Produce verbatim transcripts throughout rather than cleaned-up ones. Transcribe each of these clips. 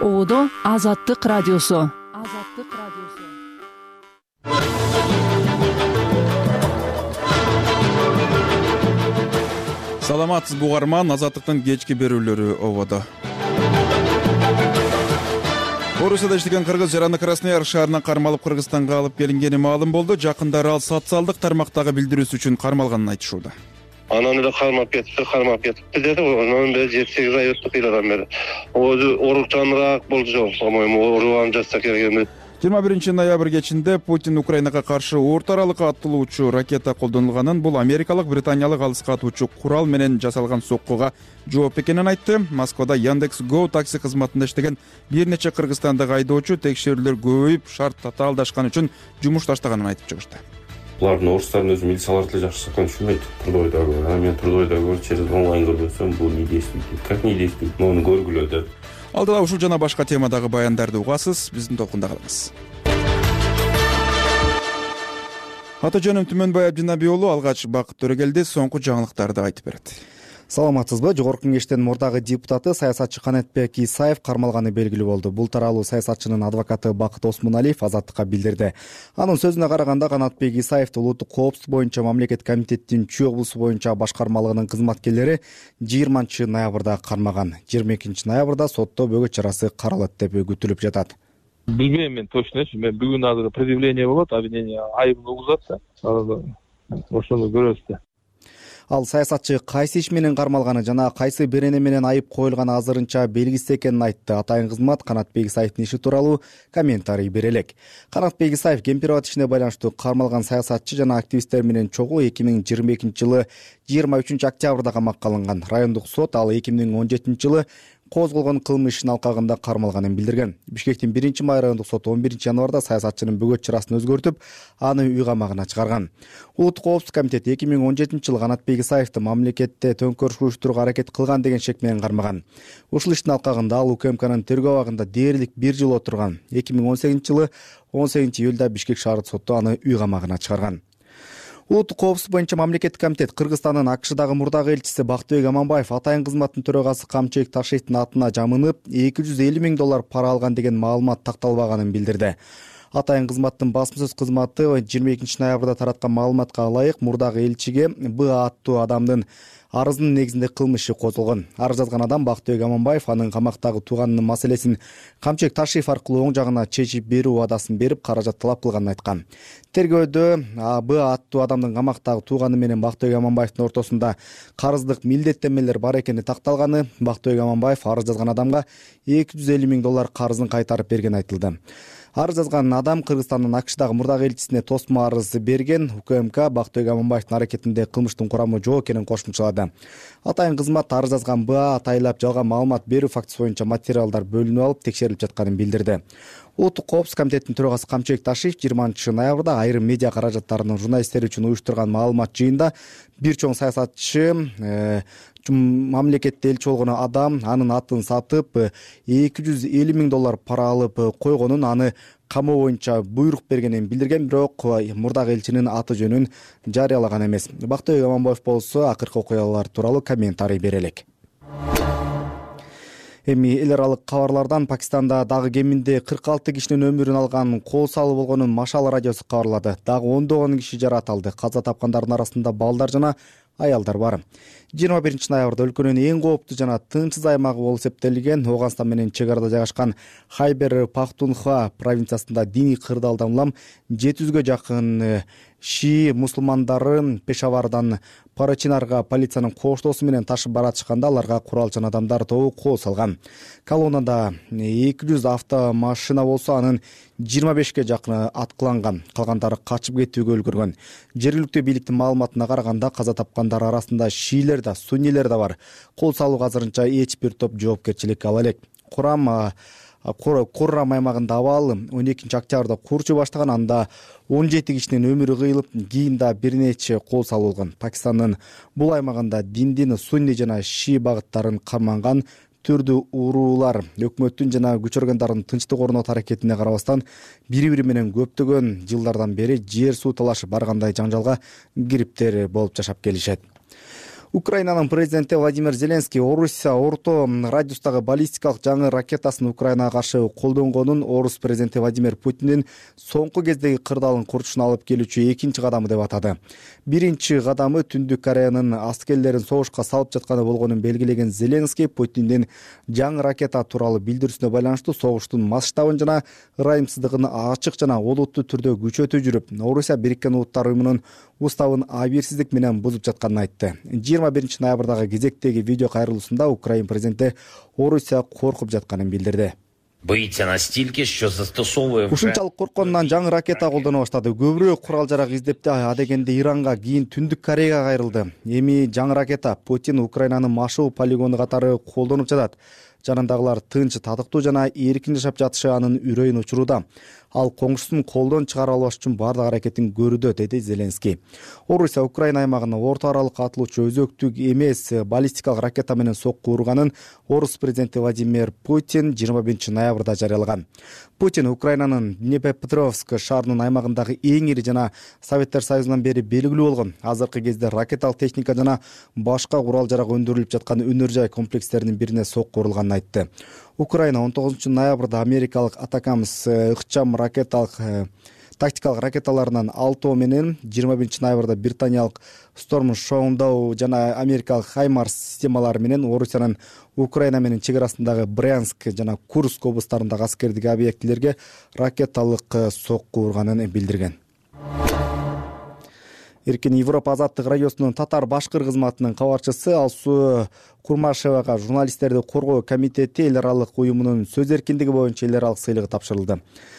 Оодо Азаттык радиосу. Азаттык радиосу. Саламатсызбы угарман, Азаттыктын кечки берүүлөрү ободо. Орусияда иштеген кыргыз жараны Краснояр шаарынан кармалып Кыргызстанга алып келингени маалым болду. Жакындары ал социалдык тармактагы билдирүүсү үчүн кармалганын айтышууда. Анан эле кармап кетипти, кармап кетипти деди. Анан бери жети сегиз ай өттү кыйладан бери. Өзү оорукчаныраак болду жок, по-моему, оорубан жатса керек. жыйырма биринчи ноябрь кечинде Путин Украинага каршы орто аралык аттылуучу ракета колдонулганын, бул америкалык, британиялык алыска атуучу курал менен жасалган соккуга жооп экенин айтты. Москвада Яндекс.Го такси кызматында иштеген бир нече Кыргызстандык айдоочу текшерүүлөр көбөйүп, шарт татаалдашкан үчүн жумуш таштаганын айтып чыгышты. Булардын орустардын өзү милициялар деле жакшы саккан түшүнбөйт. Трудойдагы, а мен трудойдагы через онлайн көрбөсөм, бул не действует, как не действует, но оны көргүлө деп. Алдыда ушул жана башка темадагы баяндарды угасыз, биздин толкунда калыңыз. Аты жөнүм Түмөнбай Абдинабий уулу, алгач Бакыт Төрөгелди соңку жаңылыктарды айтып берет. Саламатсызбы? Жогорку кеңештин мурдагы депутаты саясатчы Канатбек Исаев кармалганы белгилүү болду. Бул тууралуу саясатчынын адвокаты Бакыт Осмоналиев Азаттыкка билдирди. Анын сөзүнө караганда, Канатбек Исаевди улуттук коопсуздук боюнча мамлекет комитеттин Чүй облусу боюнча башкармалыгынын кызматкерлери жыйырманчы ноябрда кармаган. жыйырма экинчи ноябрда сотто бөгөт чарасы каралат деп күтүлүп жатат. Билбейм мен точно, мен бүгүн азыр предъявление болот, обвинение айыбын угузат да. Ошону көрөбүз да. Ал саясатчы кайсы иш менен кармалганы жана кайсы берене менен айып коюлганы азырынча белгисиз экенин айтты. Атайын кызмат Канатбек Исаевдин иши тууралуу комментарий бере элек. Канатбек Исаев Кемпирабад ишине байланыштуу кармалган саясатчы жана активисттер менен чогуу эки миң жыйырма экинчи жылы жыйырма үчүнчү октябрда камакка алынган. Райондук сот ал эки миң он жетинчи жылы козголгон кылмыш ишинин алкагында кармалганын билдирген. Бишкектин биринчи май райондук соту он биринчи январда саясатчынын бөгөт чарасын өзгөртүп, аны үй камагына чыгарган. Улуттук коопсуздук комитети эки миң он жетинчи жылы Канатбек Исаевди мамлекетте төңкөрүш уюштурууга аракет кылган деген шек менен кармаган. Ушул иштин алкагында ал УКМКнын тергөө абагында дээрлик бир жыл отурган. эки миң он сегизинчи жылы он сегизинчи июлда Бишкек шаардык соту аны үй камагына чыгарган. Улуттук коопсуздук боюнча мамлекеттик комитет Кыргызстандын АКШдагы мурдагы элчиси Бактыбек Аманбаев атайын кызматтын төрагасы Камчыбек Ташиевдин атына жамынып эки жүз элүү миң доллар пара алган деген маалымат такталбаганын билдирди. Атайын кызматтын басма сөз кызматы жыйырма экинчи ноябрда тараткан маалыматка ылайык мурдагы элчиге Б аттуу адамдын арызынын негизинде кылмыш козголгон. Арыз жазган адам Бактыбек Аманбаев анын камактагы тууганынын маселесин Камчыбек Ташиев аркылуу оң жагына чечип берүү убадасын берип, каражат талап кылганын айткан. Тергөөдө Б аттуу адамдын камактагы тууганы менен Бактыбек Аманбаевдин ортосунда карыздык милдеттенмелер бар экени такталганы. Бактыбек Аманбаев арыз жазган адамга эки жүз элүү миң доллар карызын кайтарып бергени айтылды. Арыз жазган адам Кыргызстандын АКШдагы мурдагы элчисине тосмо арыз берген. УКМК Бактыбек Аманбаевдин аракетинде кылмыштын курамы жок экенин кошумчалады. Атайын кызмат арыз жазган Б атайлап жалган маалымат берүү фактысы боюнча материалдар бөлүнүп алып текшерилип жатканын билдирди. Улуттук коопсуздук комитетинин төрагасы Камчыбек Ташиев жыйырманчы ноябрда айрым медиа каражаттарынын журналисттер үчүн уюштурган маалымат жыйында бир чоң саясатчы мамлекетте элчи болгон адам анын атын сатып эки жүз элүү миң доллар пара алып койгонун, аны камоо боюнча буйрук бергенин билдирген, бирок мурдагы элчинин аты жөнүн жарыялаган эмес. Бактыбек Аманбаев болсо акыркы окуялар тууралуу комментарий бере элек. Эми эл аралык кабарлардан Пакистанда дагы кеминде кырк алты кишинин өмүрүн алган кол салуу болгонун Машал радиосу кабарлады. Дагы ондогон киши жаракат алды. Каза тапкандардын арасында балдар жана аялдар бар. жыйырма биринчи ноябрда өлкөнүн эң кооптуу жана тынчсыз аймагы болуп эсептелген Ооганстан менен чек арада жайгашкан Хайбер Пахтунхва провинциясында диний кырдаалдан улам жети жүзгө жакын шии мусулмандары Пешавардан Парачинарга полициянын коштоосу менен ташып баратышканда аларга куралчан адамдар тобу кол салган. Колоннада эки жүз автомашина болсо, анын жыйырма бешке жакыны аткыланган. Калгандары качып кетүүгө үлгүргөн. Жергиликтүү бийликтин маалыматына караганда каза тапкандар арасында шиилер да, суннилер да бар. Кол салууга азырынча эч бир топ жоопкерчилик ала элек. Курам Куррам аймагында абал он экинчи октябрда курчу баштаган, анда он жети кишинин өмүрү кыйылып, кийин да бир нече кол салуулган. Пакистандын бул аймагында диндин сунни жана шии багыттарын карманган түрдүү уруулар өкмөттүн жана күч органдарынын тынчтык орнотуу аракетине карабастан бири-бири менен көптөгөн жылдардан бери жер суу талашып ар кандай жаңжалга кириптер болуп жашап келишет. Украинанын президенти Владимир Зеленский Орусия орто радиустагы баллистикалык жаңы ракетасын Украинага каршы колдонгонун орус президенти Владимир Путиндин соңку кездеги кырдаалын курчушуна алып келүүчү экинчи кадамы деп атады. Биринчи кадамы Түндүк Кореянын аскерлерин согушка салып жатканы болгонун белгилеген Зеленский Путиндин жаңы ракета тууралуу билдирүүсүнө байланыштуу согуштун масштабын жана ырайымсыздыгын ачык жана олуттуу түрдө күчөтүп жүрүп, Орусия Бириккен Улуттар уюмунун уставын абийирсиздик менен бузуп жатканын айтты. жыйырма биринчи ноябрдагы кезектеги видео кайрылуусунда Украин президенти Орусия коркуп жатканын билдирди. Боится настільки, що застосовує вже... Ушунчалык коркконунан жаңы ракета колдоно баштады. Көбүрөөк курал жарак издепти, адегенде Иранга, кийин Түндүк Кореяга кайрылды. Эми жаңы ракета Путин Украинанын машуу полигону катары колдонуп жатат. Жанындагылар тынч, татыктуу жана эркин жашап жатышы анын үрөйүн учуруда. Ал коңшусун колдон чыгара албаш үчүн бардык аракетин көрүүдө, деди Зеленский. Орусия Украина аймагына орто аралык атылуучу өзөктүк эмес баллистикалык ракета менен сокку урганын орус президенти Владимир Путин жыйырма биринчи ноябрда жарыялаган. Путин Украинанын Днепропетровск шаарынын аймагындагы эң ири жана Советтер Союзунан бери белгилүү болгон азыркы кезде ракеталык техника жана башка курал жарак өндүрүлүп жаткан өнөр жай комплекстеринин бирине сокку урулганын айтты. Украина он тогузунчу ноябрда америкалык Атакамс ыкчам ракеталык тактикалык ракеталарынан алтоо менен, жыйырма биринчи ноябрда британиялык Storm Shadow жана америкалык Хаймарс системалары менен Орусиянын Украина менен чек арасындагы Брянск жана Курск облустарындагы аскердик объектилерге ракеталык сокку урганын билдирген. Эркин Европа азаттык радиосунун татар-башкыр кызматынын кабарчысы Алсуу Курмашевага журналисттерди коргоо комитети эл аралык уюмунун сөз эркиндиги боюнча эл аралык сыйлыгы тапшырылды.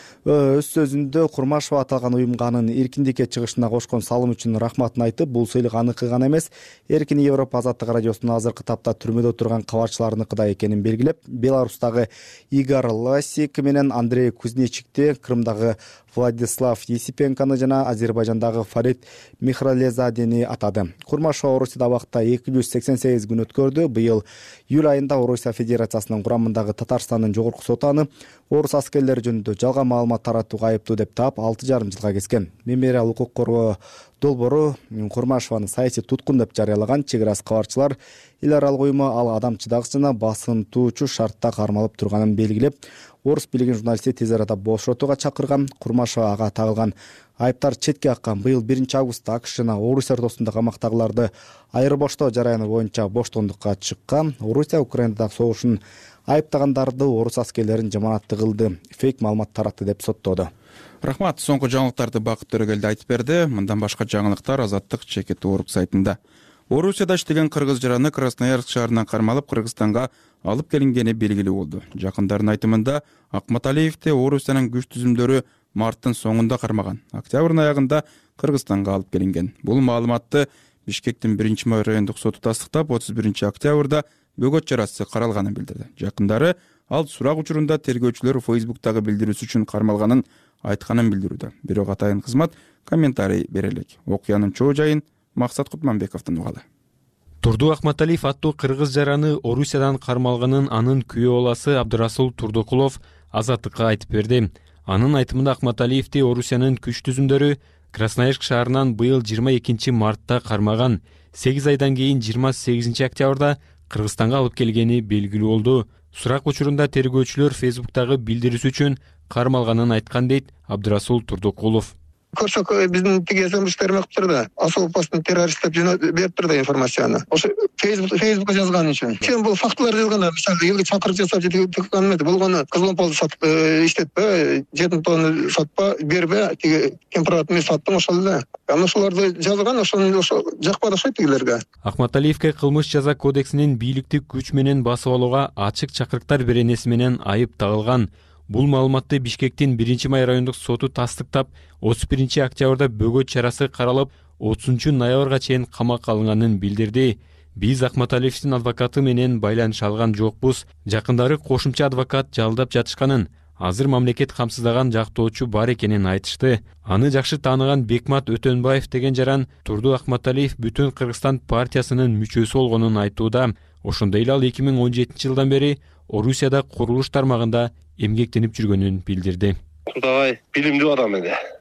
Өз сөзүндө Курмашева аталган уюмга анын эркиндикке чыгышына кошкон салым үчүн рахматын айтып, бул сыйлык аныкы гана эмес, Эркин Европа азаттык радиосунун азыркы тапта түрмөдө турган кабарчыларыныкы да экенин белгилеп, Беларустагы Игорь Ласик менен Андрей Кузнечикти, Крымдагы Владислав Есипенканы жана Азербайжандагы Фарид Михралезадени атады. Курмашева Орусияда убакта эки жүз сексен сегиз күн өткөрдү. Быйыл июль айында Орусия Федерациясынын курамындагы Татарстандын жогорку соту аны орус аскерлери жөнүндө жалган маалымат таратууга айыптуу деп таап алты жарым жылга kesкен. Мемориал укук коргоо долбоору Курмашеваны саясий туткун деп жарыялаган. Чек арасы кабарчылар эл аралык уюму ал адамчыдагыс жана басынтуучу шартта кармалып турганын белгилеп, орус билген журналистти тез арада бошотууга чакырган. Курмашева ага тагылган айыптар четке аккан. Быйыл биринчи августта АКШ жана Орусия ортосунда камактагыларды айырбоштоо жараяны боюнча боштондукка чыккан. Орусия Украинадагы согушун айыптагандарды орус аскерлерин жаманатты кылды, фейк маалымат таратты деп соттоду. Рахмат, соңку жаңылыктарды Бакыт Төрөгелди айтып берди. Мындан башка жаңылыктар Азаттык чекит орг сайтында. Орусияда иштеген кыргыз жараны Красноярск шаарынан кармалып Кыргызстанга алып келингени белгилүү болду. Жакындардын айтымында Акматалиевди Орусиянын күч түзүмдөрү марттын соңунда кармаган. Октябрдын аягында Кыргызстанга алып келинген. Бул маалыматты Бишкектин биринчи май райондук соту тастыктап, отуз биринчи октябрда бөгөт чарасы каралганын билдирди. Жакындары ал сурак учурунда тергөөчүлөр Facebook'тагы билдирүүсү үчүн кармалганын айтканын билдирүүдө. Бирок атайын кызмат комментарий бере элек. Окуянын чоо жайын Максат Кутманбековдон угалы. Турду Акматалиев аттуу кыргыз жараны Орусиядан кармалганын анын күйөө баласы Абдырасул Турдукулов Азаттыкка айтып берди. Анын айтымында Акматалиевди Орусиянын күч түзүмдөрү Красноярск шаарынан быйыл жыйырма экинчи мартта кармаган. сегиз айдан кийин жыйырма сегизинчи октябрда Кыргызстанга алып келгени белгилүү болду. Сурак учурунда тергөөчүлөр Facebook'тагы билдирүүсү үчүн кармалганын айткан дейт Абдырасул Турдукулов. Көрсөк биздин тиги эсемиштер мактыр да, асыл постун террорист деп берип турду информацияны. Ошо Facebook Facebook'ка жазган үчүн. Сен бул фактылар жазганда, мисалы, элге чакырып жасап жеткан эмес. Болгону кызыломпол сат иштетпе, жети тонны сатпа, бербе, тиги температурный саттым ошол эле. Аны ошолорду жазган, ошону ошо жакпады ошо тигилерге. Акматалиевке кылмыш жаза кодексинин бийликти күч менен басып алууга ачык чакырыктар беренеси менен айып тагылган. Бул маалыматты Бишкектин биринчи май райондук соту тастыктап, отуз биринчи октябрда бөгөт чарасы каралып, отузунчу ноябрга чейин камакка алынганын билдирди. Биз Акматалиевдин адвокаты менен байланыш алган жокпуз. Жакындары кошумча адвокат жалдап жатышканын, азыр мамлекет камсыздаган жактоочу бар экенин айтышты. Аны жакшы тааныган Бекмат Өтөнбаев деген жаран Турду Акматалиев бүтүн Кыргызстан партиясынын мүчөсү болгонун айтууда. Ошондой эле ал эки миң он жетинчи жылдан бери Орусияда курулуш тармагында эмгектенип жүргөнүн билдирди. Кудагай билимдүү адам эле.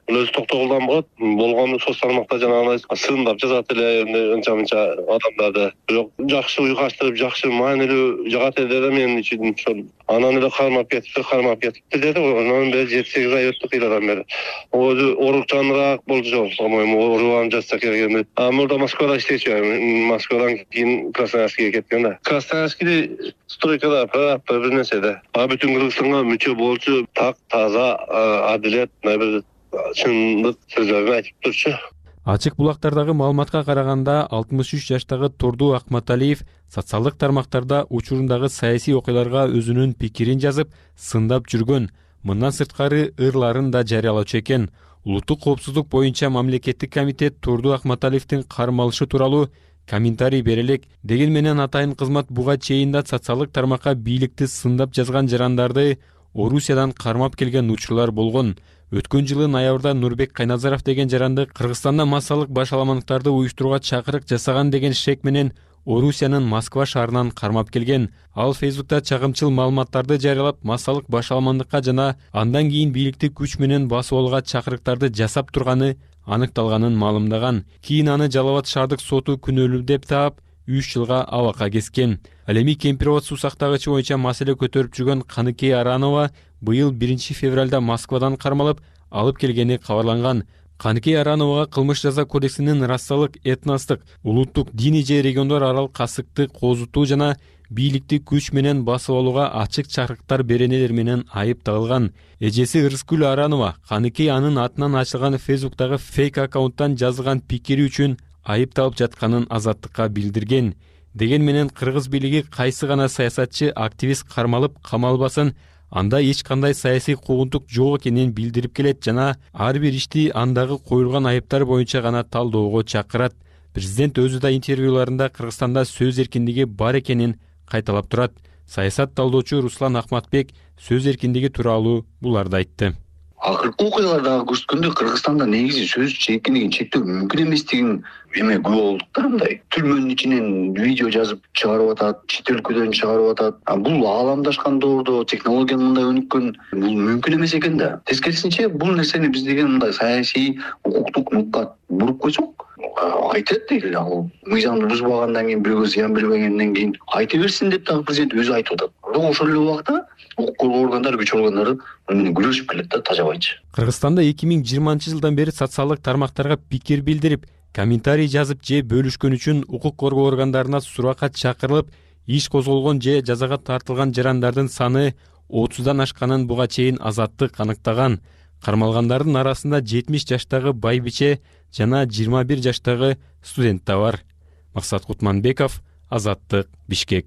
Бул өзү токтогулдан болот. Болгону социалдык тармакта жанагындай сындап жазат эле анча-мынча адамдарды. Бирок жакшы уйгаштырып, жакшы маанилүү жагат эле мен үчүн ошол. Анан эле кармап кетипти, кармап кетипти деди. Анан бери жети сегиз ай өттү кыйладан бери. Өзү оорукчанраак болчу, по-моему, оорубан жатса келгенде. А мурда Москвада иштечү. Москвадан кийин Красноярскиге кеткен да. Красноярский стройкада прораб бир нерседе. А бүтүн Кыргызстанга мүчө болчу, так, таза, адилет, бир чындык сөздөрүн айтып турчу. Ачык булактардагы маалыматка караганда алтымыш үч жаштагы Турду Акматалиев социалдык тармактарда учурундагы саясий окуяларга өзүнүн пикирин жазып, сындап жүргөн. Мындан сырткары ырларын да жарыялаучу экен. Улуттук коопсуздук боюнча мамлекеттик комитет Турду Акматалиевдин кармалышы тууралуу комментарий бере элек. Деген менен атайын кызмат буга чейин да социалдык тармакка бийликти сындап жазган жарандарды Орусиядан кармап келген учурлар болгон. Өткөн жылы ноябрда Нурбек Кайназаров деген жаранды Кыргызстанда массалык башаламандыктарды уюштурууга чакырык жасаган деген шек менен Орусиянын Москва шаарынан кармап келген. Ал Фейсбукта чагымчыл маалыматтарды жарыялап, массалык башаламандыкка жана андан кийин бийликти күч менен басып алууга чакырыктарды жасап турганы аныкталганын маалымдаган. Кийин аны Жалал Абад шаардык соту күнөөлүү деп таап, үч жылга абакка кескен. Ал эми Кемпировод суу сактагычы боюнча маселе көтөрүп жүргөн Каныкей Аранова быйыл биринчи февралда Москвадан кармалып алып келгени кабарланган. Каныкей Арановага кылмыш жаза кодексинин расалык, этностук, улуттук, диний же региондор аралык касыкты козутуу жана бийликти күч менен басып алууга ачык чакырыктар беренелер менен айып тагылган. Эжеси Ырыскүл Аранова Каныкей анын атынан ачылган Фейсбуктагы фейк аккаунттан жазылган пикири үчүн айыпталып жатканын Азаттыкка билдирген. Деген менен кыргыз бийлиги кайсы гана саясатчы, активист кармалып камалбасын, анда эч кандай саясий куугунтук жок экенин билдирип келет жана ар бир ишти андагы коюлган айыптар боюнча гана талдоого чакырат. Президент өзү да интервьюларында Кыргызстанда сөз эркиндиги бар экенин кайталап турат. Саясат талдоочу Руслан Ахматбек сөз эркиндиги тууралуу буларды айтты. Акыркы окуялардагы көрсөткөндөй Кыргызстанда негизи сөз эркиндигин чектөө мүмкүн эместигин эме күбө болдук да. Мындай түрмөнүн ичинен видео жазып чыгарып атат, чет өлкөдөн чыгарып атат. Бул ааламдашкан доордо технология мындай өнүккөн, бул мүмкүн эмес экен да. Тескерисинче бул нерсени биз деген мындай саясий, укуктук нукка буруп койсок, айтат дейли. Ал мыйзамды бузбагандан кийин, бирөөгө зыян бербегенден кийин айта берсин деп дагы президент өзү айтып атат. Бирок ошол эле убакта укук коргоо органдары, күч органдары менен күрөшүп келет да, тажабайчы. Кыргызстанда эки миң жыйырманчы жылдан бери социалдык тармактарга пикир билдирип, комментарий жазып же бөлүшкөн үчүн укук коргоо органдарына суракка чакырылып, иш козголгон же жазага тартылган жарандардын саны отуздан ашканын буга чейин Азаттык аныктаган. Кармалгандардын арасында жетимиш жаштагы байбиче жана жыйырма бир жаштагы студент да бар. Максат Кутманбеков, Азаттык, Бишкек.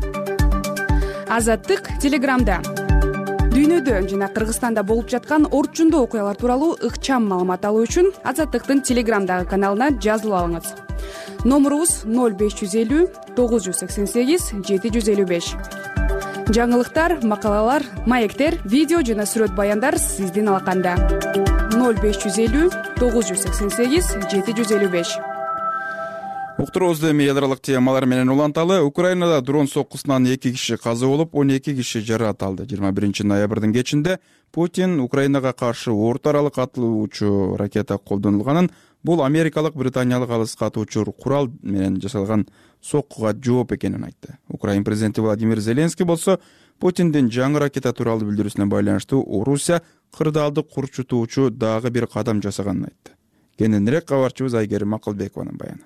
Азаттык Телеграмда. Дүйнөдө жана Кыргызстанда болуп жаткан орчундуу окуялар тууралуу ыкчам маалымат алуу үчүн Азаттыктын Телеграмдагы каналына жазылып алыңыз. Номурубуз ноль беш жүз элүү тогуз жүз сексен сегиз жети жүз элүү беш. Жаңылыктар, макалалар, маектер, видео жана сүрөт баяндар сиздин алаканда. ноль беш жүз элүү тогуз жүз сексен сегиз жети жүз элүү беш. Уктуруубузду эми эл аралык темалар менен уланталы. Украинада дрон соккусунан эки киши каза болуп, он эки киши жаракат алды. жыйырма биринчи ноябрдын кечинде Путин Украинага каршы орто аралык атылуучу ракета колдонулганын, бул америкалык, британиялык алыс катуучу курал менен жасалган соккуга жооп экенин айтты. Украин президенти Владимир Зеленский болсо Путиндин жаңы ракета тууралуу билдирүүсүнө байланыштуу Орусия кырдаалды курчутуучу дагы бир кадам жасаганын айтты. Кененирээк кабарчыбыз Айгерим Акылбекованын баяны.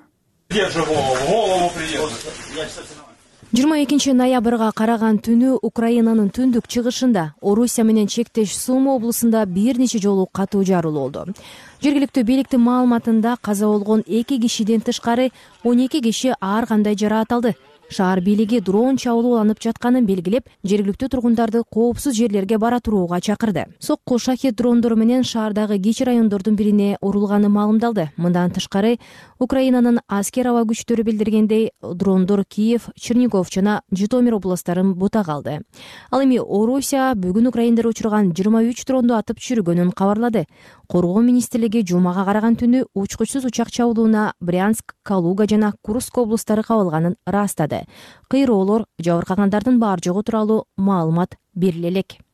жыйырма экинчи ноябрга караган түнү Украинанын түндүк чыгышында Орусия менен чектеш Сум облусунда бир нече жолу катуу жарылуу болду. Жергиликтүү бийликтин маалыматында каза болгон эки кишиден тышкары он эки киши ар кандай жаракат алды. Шаар бийлиги дрон чабуулу уланып жатканын белгилеп, жергиликтүү тургундарды коопсуз жерлерге бара турууга чакырды. Сокку шахет дрондору менен шаардагы кичи райондордун бирине урулганы маалымдалды. Мындан тышкары Украинанын аскер аба күчтөрү билдиргендей, дрондор Киев, Чернигов жана Житомир областарын бутага алды. Ал эми Орусия бүгүн украиндер учурган жыйырма үч дронду атып түшүргөнүн кабарлады. Коргоо министрлиги жумага караган түнү учкучсуз учак чабуулуна Брянск, Калуга жана Курск облустары кабылганын ырастады. Кыйроолор, жабыркагандардын бар жогу тууралуу маалымат бериле элек.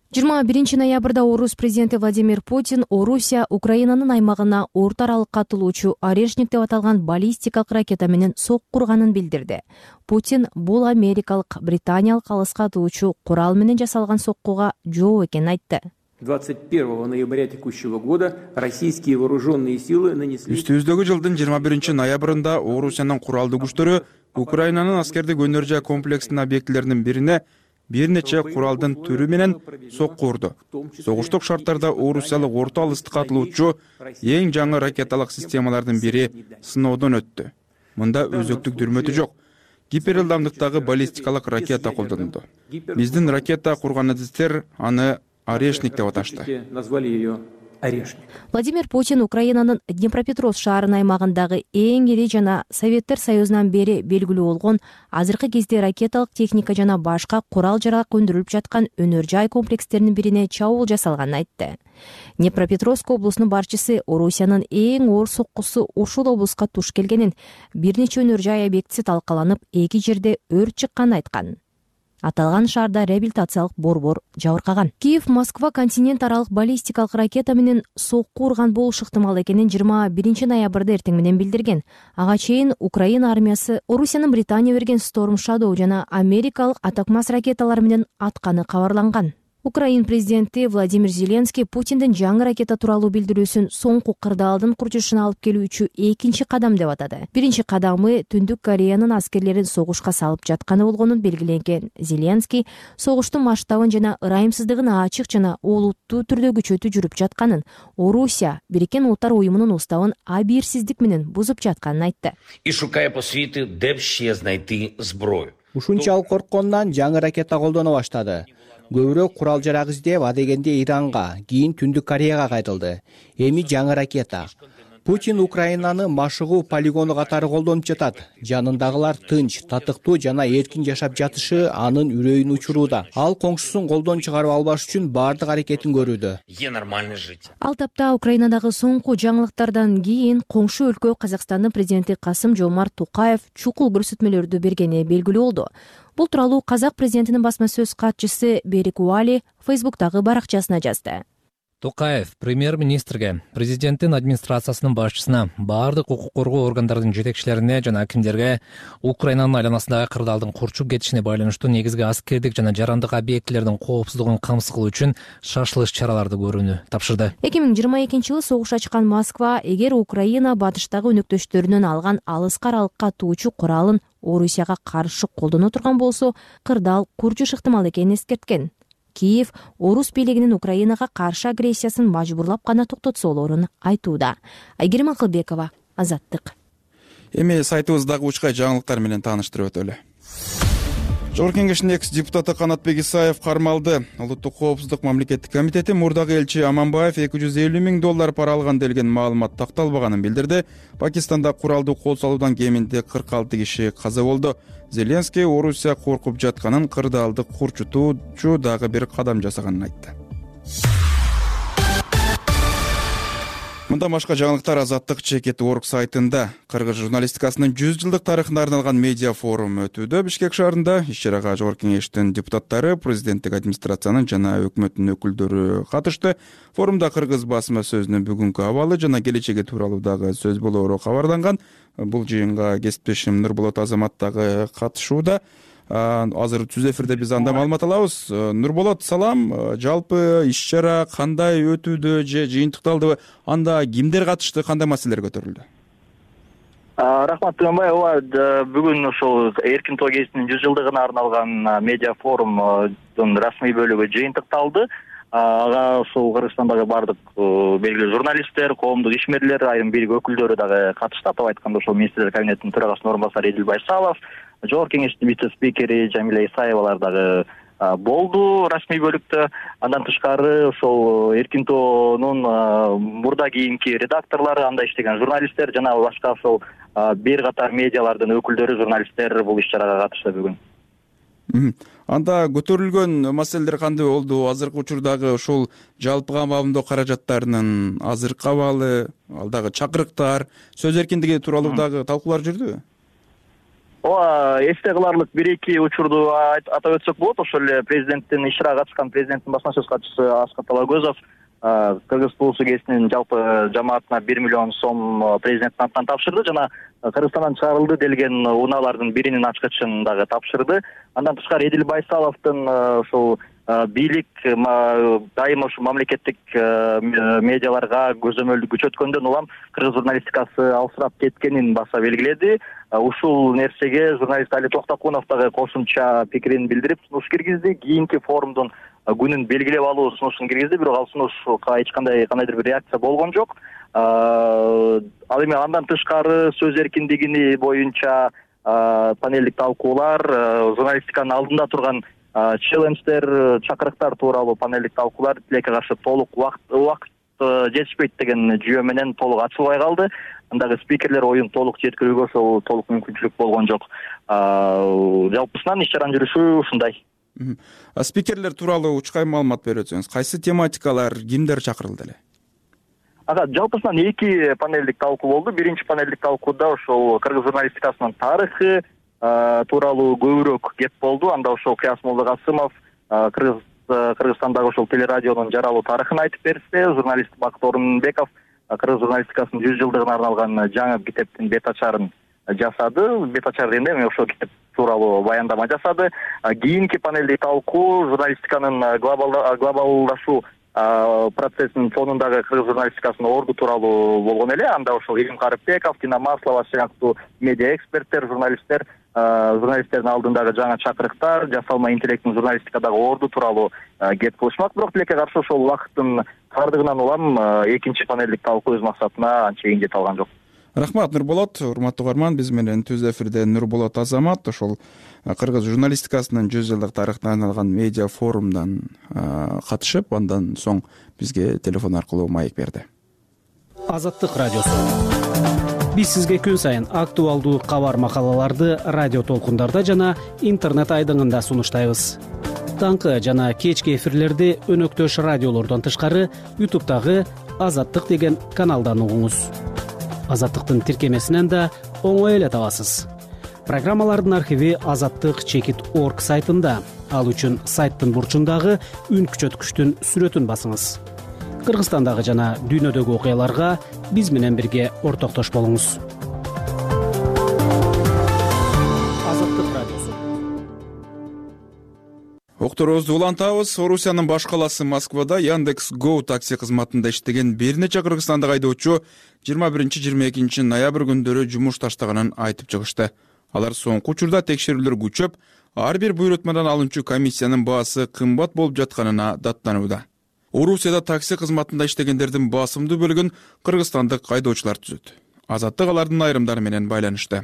жыйырма биринчи ноябрда орус президенти Владимир Путин Орусия Украинанын аймагына орто аралыкка атылуучу Орешник деп аталган баллистикалык ракета менен сокку курганын билдирди. Путин бул америкалык, британиялык алыска атуучу курал менен жасалган соккуга жооп экенин айтты. двадцать первого ноября текущего года российские вооруженные силы нанесли... Үстүбүздөгү жылдын жыйырма биринчи ноябрында Орусиянын куралдуу күчтөрү Украинанын аскердик өнөр-жай комплексинин объектилеринин бирине бир нече куралдын түрү менен сокку урду. Согуштук шарттарда Орусиялык орто алыстыкка атылуучу эң жаңы ракеталык системалардын бири сыноодон өттү. Мында өзөктүк дүрмөтү жок. Гиперилдамдыктагы баллистикалык ракета колдонулду. Биздин ракета курган адистер аны Орешник деп аташты. Назвали ее Орешник. Владимир Путин Украинанын Днепропетровск шаарынын аймагындагы эң ири жана Советтер Союзунан бери белгилүү болгон азыркы кезде ракеталык техника жана башка курал-жарак өндүрүлүп жаткан өнөр-жай комплекстеринин бирине чабуул жасалганын айтты. Днепропетровск облусунун башчысы Орусиянын эң оор соккусу ушул облуска туш келгенин, бир нече өнөр-жай объектиси талкаланып, эки жерде өрт чыкканын айткан. Аталган шаарда реабилитациялык борбор жабыркаган. Киев Москва континент аралык баллистикалык ракета менен сокку урган болушу ыктымал экенин жыйырма биринчи ноябрда эртең менен билдирген. Ага чейин Украина армиясы Орусиянын Британия берген Storm Shadow жана америкалык атакмас ракеталар менен атканы кабарланган. Украин президенти Владимир Зеленский Путиндин жаңы ракета тууралуу билдирүүсүн соңку кырдаалдын курчушуна алып келүүчү экинчи кадам деп атады. Биринчи кадамы Түндүк Кореянын аскерлерин согушка салып жатканы болгонун белгиленген Зеленский согуштун масштабын жана ырайымсыздыгын ачык жана олуттуу түрдө күчөтүп жүрүп жатканын, Орусия Бириккен Улуттар уюмунун уставын абийирсиздик менен бузуп жатканын айтты. И шукая по свету, деп ще знайти зброю. Ушунчалык корккондон жаңы ракета колдоно баштады. Көбүрөөк курал жарак издеп, адегенде Иранга, кийин Түндүк Кореяга кайтылды. Эми жаңы ракета. Путин Украинаны машыгуу полигону катары колдонуп жатат. Жанындагылар тынч, татыктуу жана эркин жашап жатышы анын үрөйүн учурууда. Ал коңшусун колдон чыгарып албаш үчүн бардык аракетин көрүүдө. Ал тапта Украинадагы соңку жаңылыктардан кийин коңшу өлкө Казакстандын президенти Касым-Жомарт Токаев чукул көрсөтмөлөрдү бергени белгилүү болду. Бул тууралуу Казак президентинин басма сөз катчысы Берик Уали Фейсбуктагы баракчасына жазды. Токаев премьер-министрге, президенттин администрациясынын башчысына, баардык укук коргоо органдарынын жетекчилерине жана акимдерге Украинанын айланасындагы кырдаалдын курчуп кетишине байланыштуу негизги аскердик жана жарандык объектилердин коопсуздугун камсыз кылуу үчүн шашылыш чараларды көрүүнү тапшырды. эки миң жыйырма экинчи жылы согуш ачкан Москва эгер Украина батыштагы өнөктөштөрүнөн алган алыска аралыкка атуучу куралын Орусияга каршы колдоно турган болсо, кырдаал курчуш ыктымал экенин эскерткен. Киев орус бийлигинин Украинага каршы агрессиясын мажбурлап гана токтотсо болорун айтууда. Айгерим Акылбекова, Азаттык. Эми сайтыбыздагы учкай жаңылыктар менен тааныштырып өтөлү. Жогорку Кеңештин экс-депутаты Канатбек Исаев кармалды. Улуттук коопсуздук мамлекеттик комитети мурдагы элчи Аманбаев эки жүз элүү миң доллар пара алган делген маалымат такталбаганын билдирди. Пакистанда куралдуу кол салуудан кеминде кырк алты киши каза болду. Зеленский Орусия коркуп жатканын, кырдаалды курчутуучу дагы бир кадам жасаганын айтты. Мында башка жаңылыктар Азаттык чекит точка орг сайтында. Кыргыз журналистикасынын жүз жылдык тарыхына арналган медиа форум өтүүдө. Бишкек шаарында иш-чарага Жогорку Кеңештин депутаттары, президенттик администрациянын жана өкмөттүн өкүлдөрү катышты. Форумда кыргыз басма сөзүнүн бүгүнкү абалы жана келечеги тууралуу дагы сөз болоору кабарланган. Бул жыйынга кесиптешим Нурболот Азамат дагы катышууда. Азыр түз эфирде биз анда маалымат алабыз. Нурболот, салам. Жалпы иш-чара кандай өтүүдө же жыйынтыкталдыбы? Анда кимдер катышты, кандай маселелер көтөрүлдү? Рахмат Тыганбай, ооба, бүгүн ошол Эркин Тоо кезинин жүз жылдыгына арналган медиа форумдун расмий бөлүгү жыйынтыкталды. Ага ошол Кыргызстандагы бардык белгилүү журналисттер, коомдук ишмерлер, айрым бийлик өкүлдөрү дагы катышты. Атап айтканда ошол министрлер кабинетинин төрагасынын орун басары Эдил Байсалов, Жогорку Кеңештин вице-спикери Жамиля Исаевалар дагы болду расмий бөлүктө. Андан тышкары ошол Эркин Тоонун мурда кийинки редакторлору, анда иштеген журналисттер жана башка ошол бир катар медиалардын өкүлдөрү, журналисттер бул иш-чарага катышты бүгүн. Анда көтөрүлгөн маселелер кандай болду? Азыркы учурдагы ошол жалпыга мамдоо каражаттарынын азыркы абалы, алдагы чакырыктар, сөз эркиндиги тууралуу дагы талкуулар жүрдүбү? ооба эсте кыларлык бир эки учурду атап өтсөк болот. Ошол эле президенттин ишине катышкан президенттин басма сөз катчысы Аскат Алагөзов Кыргыз улусу КСнин жалпы жамаатына бир миллион сом президенттин атынан тапшырды жана Кыргызстандан чыгарылды делген унаалардын биринин ачкычын дагы тапшырды. Андан тышкары Эдил Байсаловдун ушул бийлик дайыма ушу мамлекеттик медиаларга көзөмөлдү күчөткөндөн улам кыргыз журналистикасы алсырап кеткенин баса белгиледи. Ушул нерсеге журналист Али Токтокунов дагы кошумча пикирин билдирип сунуш киргизди. Кийинки форумдун күнүн белгилеп алуу сунушун киргизди, бирок ал сунушка эч кандай кандайдыр бир реакция болгон жок. Ал эми андан тышкары сөз эркиндигини боюнча панелдик талкуулар, журналистиканын алдында турган челлендждер, чакырыктар тууралуу панелдик талкуулар тилекке каршы толук убакыт жетишпейт деген жүйө менен толук ачылбай калды. Андагы спикерлер оюн толук жеткирүүгө ошол толук мүмкүнчүлүк болгон жок. Жалпысынан иш чаранын жүрүшү ушундай. Спикерлер тууралуу учкай маалымат берип өтсөңүз, кайсы тематикалар, кимдер чакырылды эле? Ага, жалпысынан эки панелдик талкуу болду. Биринчи панелдик талкууда ошол кыргыз журналистикасынын тарыхы тууралуу көбүрөөк кеп болду. Анда ошол Кыяс Молдокасымов Кыргыз Кыргызстандагы ошол телерадионун жаралуу тарыхын айтып берсе, журналист Бакыт Орунбеков кыргыз журналистикасынын жүз жылдыгына арналган жаңы китептин бет ачарын жасады. Бет ачар дегенде эми ошол китеп тууралуу баяндама жасады. Кийинки панелдик талкуу журналистиканын глобалдашуу процессинин фонундагы кыргыз журналистикасынын орду тууралуу болгон эле. Анда ошол Ирим Карыпбеков, Дина Маслова сыяктуу медиа эксперттер, журналисттер, журналисттердин алдындагы жаңы чакырыктар, жасалма интеллекттин журналистикадагы орду тууралуу кеп кылышмак. Бирок тилекке каршы ошол убакыттын тардыгынан улам экинчи панелдик талкуу өз максатына анча кийин жете алган жок. Рахмат, Нурболот. Урматтуу угарман, биз менен түз эфирде Нурболот Азамат ошол кыргыз журналистикасынын жүз жылдык тарыхына арналган медиа форумдан катышып, андан соң бизге телефон аркылуу маек берди. Азаттык радиосу. Биз сизге күн сайын актуалдуу кабар макалаларды радио толкундарда жана интернет айдыңында сунуштайбыз. Таңкы жана кечки эфирлерди өнөктөш радиолордон тышкары ютубтагы Азаттык деген каналдан угуңуз. Азаттыктын тиркемесинен да оңой эле табасыз. Программалардын архиви азаттык чекит точка орг сайтында. Ал үчүн сайттын бурчундагы үн күчөткүчтүн сүрөтүн басыңыз. Кыргызстандагы жана дүйнөдөгү окуяларга биз менен бирге ортоктош болуңуз. Азаттык радиосу. Окторубузду улантабыз. Орусиянын баш каласы Москвада Яндекс.Го такси кызматында иштеген бир нече кыргызстандык айдоочу жыйырма биринчи жыйырма экинчи ноябрь күндөрү жумуш таштаганын айтып чыгышты. Алар соңку учурда текшерүүлөр күчөп, ар бир буйрутмадан алынчу комиссиянын баасы кымбат болуп жатканына даттанууда. Орусияда такси кызматында иштегендердин басымдуу бөлүгүн кыргызстандык айдоочулар түзөт. Азаттык алардын айрымдары менен байланышты.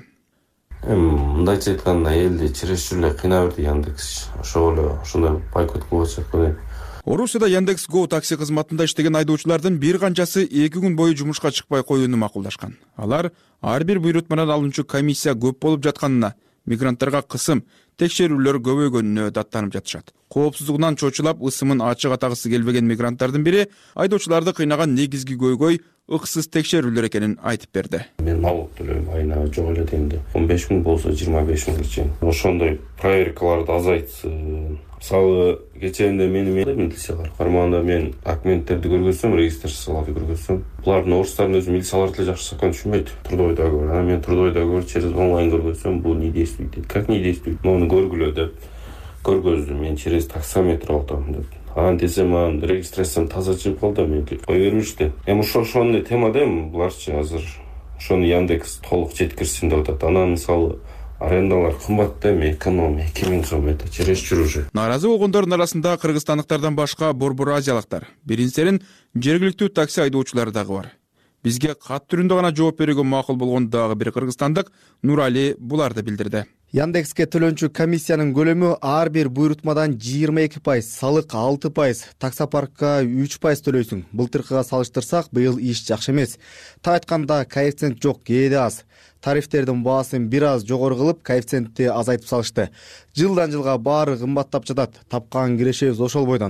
Мындайча айтканда элди чересчур эле кыйнап берди Яндекс. Ошол эле ошондой бойкот кылып жатат. Орусияда Яндекс.Го такси кызматында иштеген айдоочулардын бир канчасы эки күн бою жумушка чыкпай коюуну макулдашкан. Алар ар бир буйрутмадан алынчу комиссия көп болуп жатканына, мигранттарга кысым, текшерүүлөр көбөйгөнүнө даттанып жатышат. Коопсуздугунан чочулап, ысымын ачык атагысы келбеген мигранттардын бири айдоочуларды кыйнаган негизги көйгөй ыксыз текшерүүлөр экенин айтып берди. Мен налог төлөйм, айына жок эле дегенде он беш миң болсо жыйырма беш миңге чейин. Ошондой проверкаларды азайтсын. Мисалы кечээндө мени милициялар кармаганда мен документтерди көргөзсөм, регистрацияларды көргөзсөм, булардын орустардын өзү милицияларды эле жакшы закон түшүнбөйт. Трудойдогу бар. Ана мен трудойдогу через онлайн көргөзсөм, бул не действует дейт. Как не действует? Муну көргүлө деп көргөздүм. Мен через таксометр алдым деп. Анан десем, анан регистрациям таза чыгып калды, мен кой бермишти. Эми ошо ошондой темада эми буларчы азыр ошону Яндекс толук жеткирсин деп атат. Анан мисалы арендалар кымбат да, эми эконом эки миң сом, это чересчур уже. Нааразы болгондордун арасында кыргызстандыктардан башка борбор азиялыктар, биринчиден жергиликтүү такси айдоочулары дагы бар. Бизге кат түрүндө гана жооп берүүгө макул болгон дагы бир кыргызстандык Нурали буларды билдирди. Яндекске төлөнчү комиссиянын көлөмү ар бир буйрутмадан жыйырма эки пайыз, салык алты пайыз, таксопаркка үч пайыз төлөйсүң. Былтыркыга салыштырсак, быйыл иш жакшы эмес. Та айтканда коэффициент жок, кээде аз. Тарифтердин баасын бир аз жогору кылып, коэффициентти азайтып салышты. Жылдан жылга баары кымбаттап жатат. Тапкан кирешебиз ошол бойдон.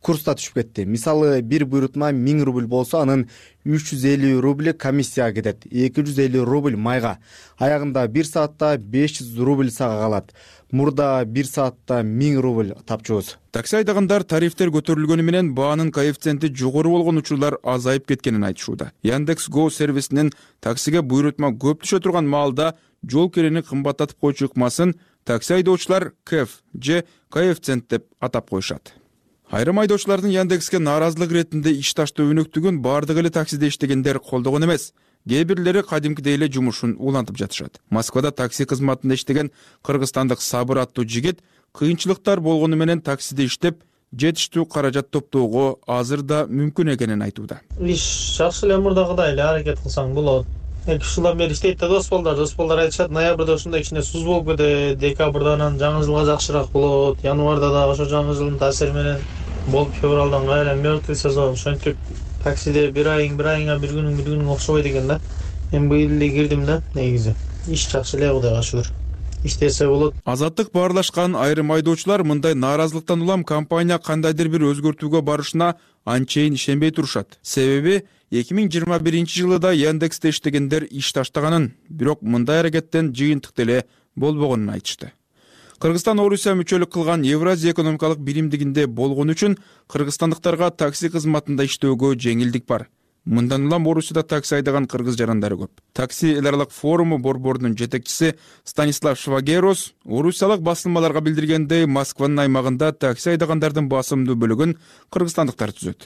курс да түшүп кетти. Мисалы бир буйрутма миң рубль болсо, анын үч жүз элүү рубль комиссияга кетет, эки жүз элүү рубль майга. Аягында бир саатта беш жүз рубль сага калат. Мурда бир саатта миң рубль тапчубуз. Такси айдагандар тарифтер көтөрүлгөнү менен баанын коэффициенти жогору болгон учурлар азайып кеткенин айтышууда. Яндекс.Go сервисинин таксиге буйрутма көп түшө турган маалда жол кирени кымбаттатып койчу ыкмасын такси айдоочулар кэф же коэффициент деп атап коюшат. Айрым айдоочулардын Яндекске нааразылык иретинде иш таштоо өнөктүгүн бардыгы эле таксиде иштегендер колдогон эмес. Кээ бирлери кадимкидей эле жумушун улантып жатышат. Москвада такси кызматында иштеген кыргызстандык Сабыр аттуу жигит кыйынчылыктар болгону менен таксиде иштеп, жетиштүү каражат топтоого азыр да мүмкүн экенин айтууда. Иш жакшы эле, мурдагыдай эле аракет кылсаң болот. эки үч жылдан бери иштейт да досболдар. Досболдар айтышат, ноябрда ушундай кичине суз болуп кетет, декабрда анан жаңы жылга жакшыраак болот, январда дагы ошо жаңы жылдын таасири менен болуп февралдан кайра мертвый сезон. Ошентип таксиде бир айың бир айыңа бир күнүң бир күнүң окшобойт экен да. Мен быйыл эле кирдим да, негизи. Иш жакшы эле, Кудайга шүгүр. Иштесе болот. Азаттык баарлашкан айрым айдоочулар мындай нааразылыктан улам компания кандайдыр бир өзгөртүүгө барышына анчейин ишенбей турушат. Себеби эки миң жыйырма биринчи жылы да Яндексте иштегендер иш таштаганын, бирок мындай аракеттен жыйынтык деле болбогонун айтышты. Кыргызстан Орусия мүчөлүк кылган Евразия экономикалык биримдигинде болгон үчүн кыргызстандыктарга такси кызматында иштөөгө жеңилдик бар. Мындан улам Орусияда такси айдаган кыргыз жарандары көп. Такси эл аралык форуму борборунун жетекчиси Станислав Швагерос орусиялык басылмаларга билдиргендей, Москванын аймагында такси айдагандардын басымдуу бөлүгүн кыргызстандыктар түзөт.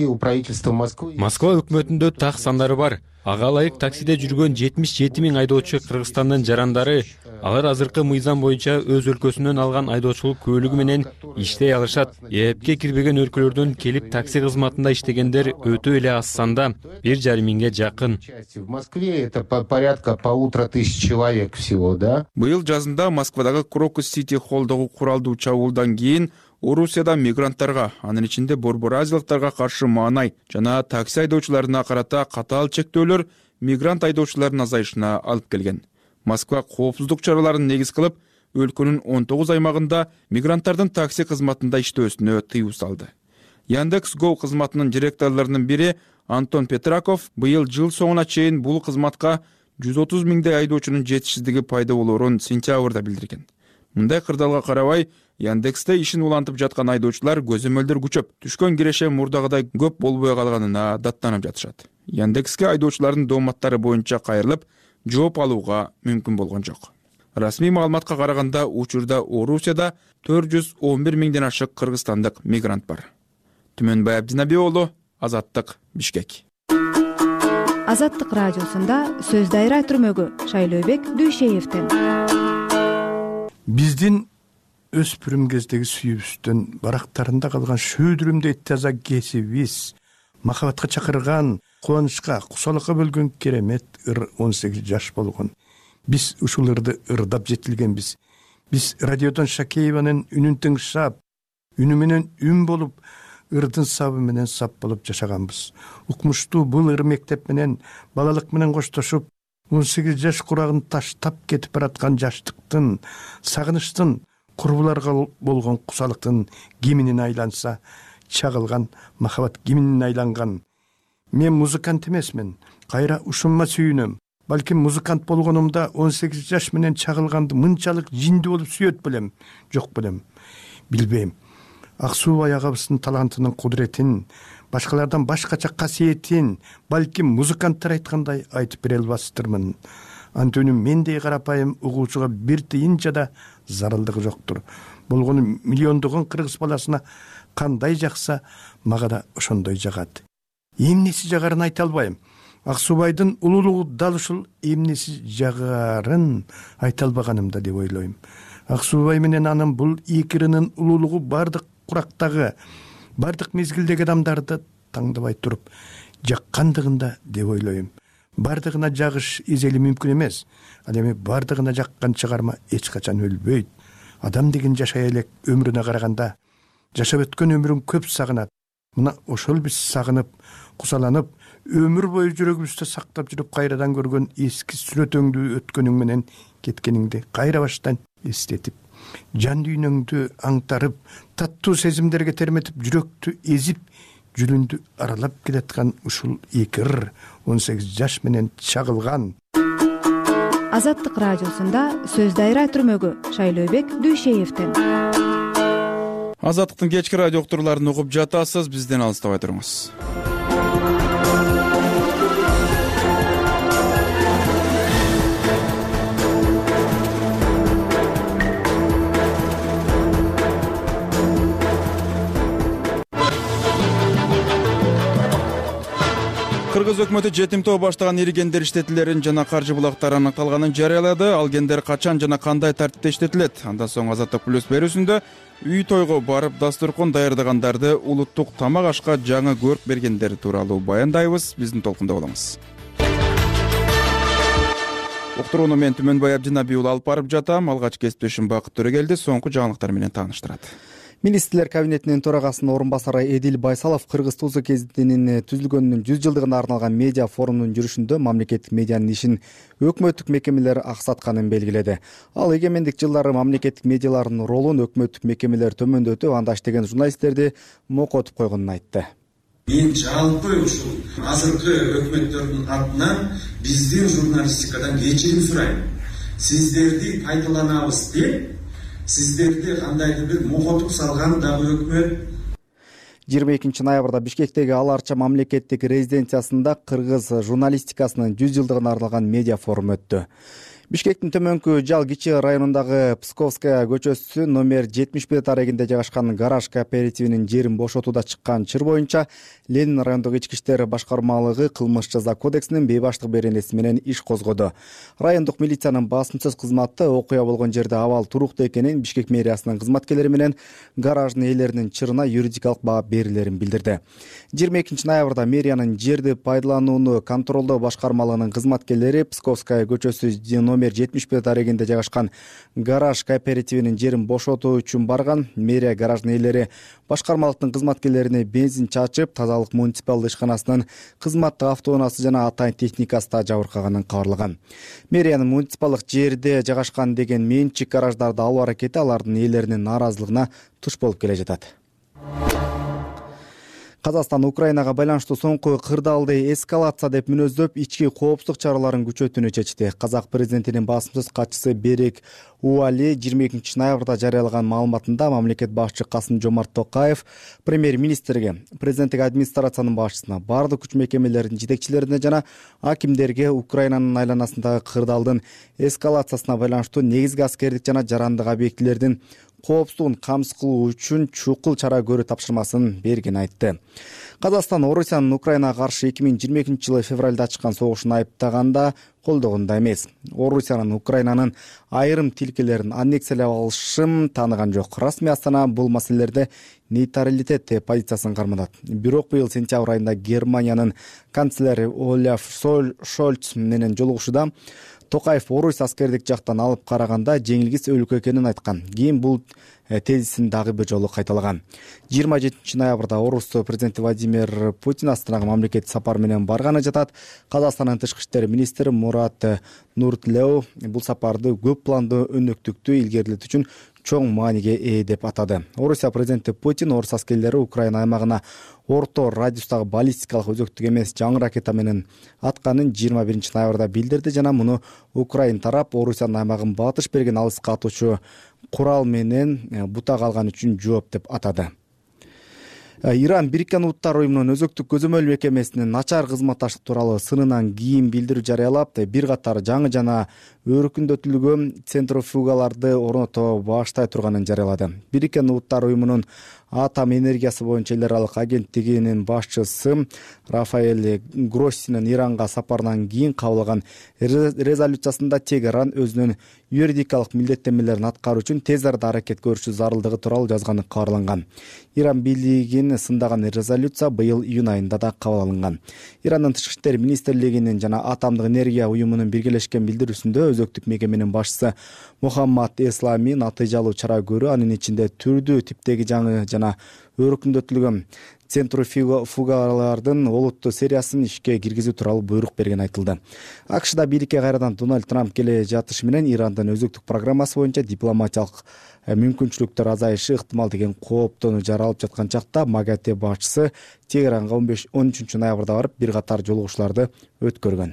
Москва өкмөтүндө так сандары бар. Ага ылайык таксиде жүргөн жетимиш жети миң айдоочу Кыргызстандын жарандары. Алар азыркы мыйзам боюнча өз өлкөсүнөн алган айдоочулук көлүгү менен иштей алышат. ЭЭПке кирбеген өлкөлөрдөн келип такси кызматында иштегендер өтө эле аз санда, бир жарым миңге жакын. В Москве это порядка полутора тысяч человек всего, да? Быйыл жазында Москвадагы Крокус Сити холлдогу куралдуу чабуулдан кийин Орусияда мигранттарга, анын ичинде борбор азиялыктарга каршы маанай жана такси айдоочуларына карата катаал чектөөлөр мигрант айдоочулардын азайышына алып келген. Москва коопсуздук чараларын негиз кылып, өлкөнүн он тогуз аймагында мигранттардын такси кызматында иштөөсүнө тыюу салды. Яндекс.Go кызматынын директорлорунун бири Антон Петраков быйыл жыл соңуна чейин бул кызматка жүз отуз миңдей айдоочунун жетишсиздиги пайда болоорун сентябрда билдирген. Мындай кырдаалга карабай, Яндексте ишин улантып жаткан айдоочулар көзөмөлдөр күчөп, түшкөн киреше мурдагыдай көп болбой калганына даттанып жатышат. Яндекске айдоочулардын дооматтары боюнча кайрылып, жооп алууга мүмкүн болгон жок. Расмий маалыматка караганда, учурда Орусияда төрт жүз он бир миңден ашык кыргызстандык мигрант бар. Түмөнбай Абдинаби уулу, Азаттык, Бишкек. Азаттык радиосунда сөз дайра түрмөгү Шайлообек Дүйшеевден. Биздин өспүрүм кездеги сүйүүбүздөн барактарында калган шөөдүрүмдөй таза кесибиз, махабатка чакырган, кубанычка, кусалыкка бөлгөн керемет ыр он сегиз жаш болгон. Биз ушул ырды ырдап жетилгенбиз. Биз радиодон Шакееванын үнүн тыңшап, үнү менен үн болуп, ырдын сабы менен сап болуп жашаганбыз. Укмуштуу бул ыр мектеп менен, балалык менен коштошуп, он сегиз жаш курагын таштап кетип бараткан жаштыктын, сагынычтын, курбуларга болгон кусалыктын киминин айланса, чагылган махабат киминин айланган. Мен музыкант эмесмин, кайра ушунма сүйүнөм. Балким музыкант болгонумда он сегиз жаш менен чагылганды мынчалык жиндүү болуп сүйөт белем, жок белем, билбейм. Ак Суубай агабыздын талантынын кудуретин, башкалардан башкача касиетин, балким музыканттар айткандай айтып бере албастырмын. Антөнү мендей карапайым угуучуга бир тыйын жада зарылдыгы жоктур. Болгону миллиондогон кыргыз баласына кандай жакса, мага да ошондой жагат. Эмнеси жагарын айта албайм. Ак Суубайдын улуулугу дал ушул эмнеси жагарын айта албаганымда деп ойлойм. Ак Суубай менен анын бул эки ырынын улуулугу бардык курактагы, бардык мезгилдеги адамдарды таңдабай туруп жаккандыгында деп ойлойм. Бардыгына жагыш изели мүмкүн эмес. Ал эми бардыгына жаккан чыгарма эч качан өлбөйт. Адам деген жашай элек өмүрүнө караганда жашап өткөн өмүрүн көп сагынат. Мына ошол биз сагынып, кусаланып, өмүр бою жүрөгүбүздө сактап жүрүп кайрадан көргөн эски сүрөтөңдүү өткөнүң менен кеткениңди кайра баштан эстетип, жан дүйнөңдү аңтарып, таттуу сезимдерге терметип, жүрөктү эзип, жүрүндү аралап келаткан ушул эки ыр он сегиз жаш менен чагылган. Азаттык радиосунда сөз дайра түрмөгү Шайлообек Дүйшеевден. Азаттыктын кечки радио уктурууларын угуп жатасыз, бизден алыстабай туруңуз. Кыргыз өкмөтү жетимтөө баштаган ири кендер иштетүүлөрүн жана каржы булактары аныкталганын жарыялады. Ал кендер качан жана кандай тартипте иштетилет? Андан соң Азаттык плюс берүүсүндө үй тойго барып дастуркан даярдагандарды, улуттук тамак ашка жаңы көрк бергендер тууралуу баяндайбыз. Биздин толкунда болуңуз. Уктурууну мен Түмөнбай Абдинабий уулу алып барып жатам. Алгач кесиптешим Бакыт Төрөгелди соңку жаңылыктар менен тааныштырат. Министрлер кабинетинин төрагасынын орун басары Эдил Байсалов Кыргыз Тузу кезитинин түзүлгөнүнүн жүз жылдыгына арналган медиа форумунун жүрүшүндө мамлекеттик медианын ишин өкмөттүк мекемелер аксатканын белгиледи. Ал эгемендик жылдары мамлекеттик медиалардын ролун өкмөттүк мекемелер төмөндөтүп, анда иштеген журналисттерди мокотуп койгонун айтты. Мен жалпы ушул азыркы өкмөттөрдүн атынан биздин журналистикадан кечирим сурайм. Сиздерди пайдаланабыз деп сиздерди кандайдыр бир мокотуп салган дагы өкмөт. жыйырма экинчи ноябрда Бишкектеги Ал Арча мамлекеттик резиденциясында Кыргыз журналистикасынын жүз жылдыгына арналган медиа форум өттү. Бишкектин төмөнкү Жал Кичи районундагы Псковская көчөсү номер жетимиш бир дарегинде жайгашкан гараж кооперативинин жерин бошотууда чыккан чыр боюнча Ленин райондук ички иштер башкармалыгы кылмыш жаза кодексинин бейбаштык беренеси менен иш козгоду. Райондук милициянын басымсыз кызматы окуя болгон жерде абал туруктуу экенин, Бишкек мэриясынын кызматкерлери менен гараждын ээлеринин чырына юридикалык баа берилерин билдирди. жыйырма экинчи ноябрда мэриянын жерди пайдаланууну контролдоо башкармалыгынын кызматкерлери Псковская көчөсү номер жетимиш бир дарегинде жайгашкан гараж кооперативинин жерин бошотуу үчүн барган. Мэрия гараждын ээлери башкармалыктын кызматкерлерине бензин чачып, тазалык муниципалдык ишканасынын кызматтык автоунаасы жана атайын техникасы да жабыркаганын кабарлаган. Мэриянын муниципалдык жерде жайгашкан деген менчик гараждарды алуу аракети алардын ээлеринин нааразылыгына туш болуп келе жатат. Казакстан Украинага байланыштуу соңку кырдаалды эскалация деп мүнөздөп, ички коопсуздук чараларын күчөтүүнү чечти. Казак президентинин басымсыз катчысы Берик Уали жыйырма экинчи ноябрда жарыялаган маалыматында мамлекет башчы Касым-Жомарт Токаев премьер-министрге, президенттик администрациянын башчысына, бардык күч мекемелеринин жетекчилерине жана акимдерге Украинанын айланасындагы кырдаалдын эскалациясына байланыштуу негизги аскердик жана жарандык объектилердин коопсуздугун камсыз кылуу үчүн чукул чара көрүү тапшырмасын берген айтты. Казакстан Орусиянын Украинага каршы эки миң жыйырма экинчи жылы февралда ачкан согушун айыптаганда колдогон да эмес. Орусиянын Украинанын айрым тилкелерин аннексиялап алышын тааныган жок. Расмий Астана бул маселелерде нейтралитет позициясын карманат. Бирок быйыл сентябрь айында Германиянын канцлери Оляф Шольц менен жолугушууда Токаев Орус аскердик жактан алып караганда жеңилгис өлкө экенин айткан. Кийин бул тезисин дагы бир жолу кайталаган. жыйырма жетинчи ноябрда Орус президенти Владимир Путин Астанага мамлекеттик сапар менен барганы жатат. Казакстандын тышкы иштер министри Мурат Нуртлеу бул сапарды көп пландуу өнөктүктү илгерилетүү үчүн чоң мааниге ээ деп атады. Орусия президенти Путин орус аскерлери Украина аймагына орто радиустагы баллистикалык өзөктүк эмес жаңы ракета менен атканын жыйырма биринчи ноябрда билдирди жана муну Украин тарап Орусиянын аймагын батыш берген алыска атуучу курал менен бутак алган үчүн жооп деп атады. Иран Бириккен Улуттар уюмунун өзөктүк көзөмөл мекемесинин начар кызматташтык тууралуу сынынан кийин билдирүү жарыялап, бир катар жаңы жана өркүндөтүлгөн центрифугаларды орното баштай турганын жарыялады. Бириккен Улуттар уюмунун атом энергиясы боюнча эл аралык агенттигинин башчысы Рафаэль Гроссинин Иранга сапарынан кийин кабыл алган резолюциясында Тегеран өзүнүн юридикалык милдеттенмелерин аткаруу үчүн тез арада аракет көрүшү зарылдыгы тууралуу жазганы кабарланган. Иран бийлигин сындаган резолюция быйыл июнь айында да кабыл алынган. Ирандын тышкы иштер министрлигинин жана атомдук энергия уюмунун биргелешкен билдирүүсүндө өзөктүк мекеменин башчысы Мухаммад Эслами натыйжалуу чара көрүү, анын ичинде түрдүү типтеги жаңы жана өркүндөтүлгөн центрифугалардын олуттуу сериясын ишке киргизүү тууралуу буйрук берген айтылды. АКШда бийликке кайрадан Дональд Трамп келе жатышы менен Ирандын өзөктүк программасы боюнча дипломатиялык мүмкүнчүлүктөр азайышы ыктымал деген кооптону жаралып жаткан чакта МАГАТЭ башчысы Тегеранга он беш он үчүнчү ноябрда барып бир катар жолугушууларды өткөргөн.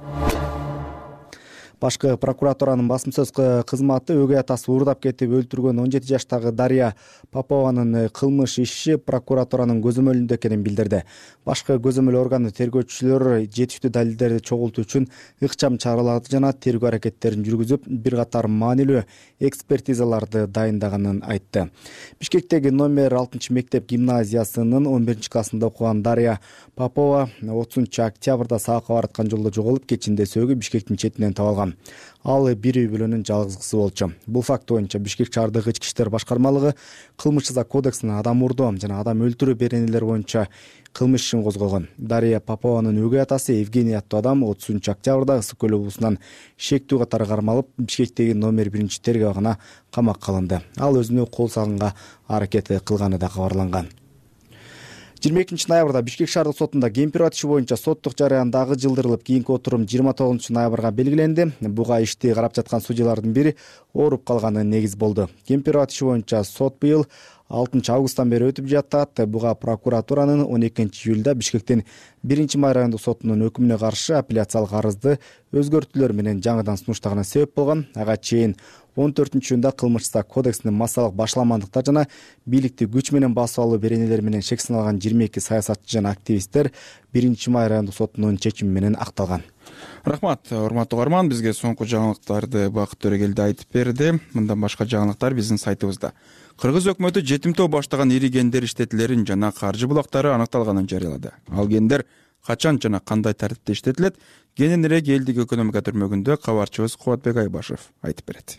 Башкы прокуратуранын басым сөз кызматы өгөй атасы уурдап кетип өлтүргөн он жети жаштагы Дарья Попованын кылмыш иши прокуратуранын көзөмөлүндө экенин билдирди. Башкы көзөмөл органы тергөөчүлөр жетиштүү далилдерди чогултуу үчүн ыкчам чараларды жана тергөө аракеттерин жүргүзүп, бир катар маанилүү экспертизаларды дайындаганын айтты. Бишкектеги номер алтынчы мектеп гимназиясынын он биринчи классында окуган Дарья Попова отузунчу октябрда саакка бараткан жолдо жоголуп, кечинде сөөгү Бишкектин четинен табылган. Ал бир үй бүлөнүн жалгыз кызы болчу. Бул факт боюнча Бишкек шаардык ички иштер башкармалыгы кылмыш жаза кодексинин адам урдоо жана адам өлтүрүү беренелери боюнча кылмыш ишин козгогон. Дарья Попованын өгөй атасы Евгений аттуу адам отузунчу октябрда Ысык көл облусунан шектүү катары кармалып, Бишкектеги номер биринчи тергөө абагына камакка алынды. Ал өзүнө кол салганга аракет кылганы да кабарланган. жыйырма экинчи ноябрда Бишкек шаардык сотунда кемпират иши боюнча соттук жараян дагы жылдырылып, кийинки отурум жыйырма тогузунчу ноябрга белгиленди. Буга ишти карап жаткан судьялардын бири ооруп калганы негиз болду. Кемпират иши боюнча сот быйыл алтынчы августтан бери өтүп жатат. Буга прокуратуранын он экинчи июлда Бишкектин биринчи май райондук сотунун өкүмүнө каршы апелляциялык арызды өзгөртүүлөр менен жаңыдан сунуштаганы себеп болгон. Ага чейин он төртүнчү июнда кылмыш жаза кодексинин массалык башаламандыктар жана бийликти күч менен басып алуу беренелери менен шек саналган жыйырма эки саясатчы жана активисттер биринчи май райондук сотунун чечими менен акталган. Рахмат, урматтуу угарман, бизге соңку жаңылыктарды Бакыт Төрөгелди айтып берди. Мындан башка жаңылыктар биздин сайтыбызда. Кыргыз өкмөтү жетимтөө баштаган ири гендер иштетилерин жана каржы булактары аныкталганын жарыялады. Ал гендер качан жана кандай тартипте иштетилет? Кененирээк элдик экономика түрмөгүндө кабарчыбыз Кубатбек Айбашев айтып берет.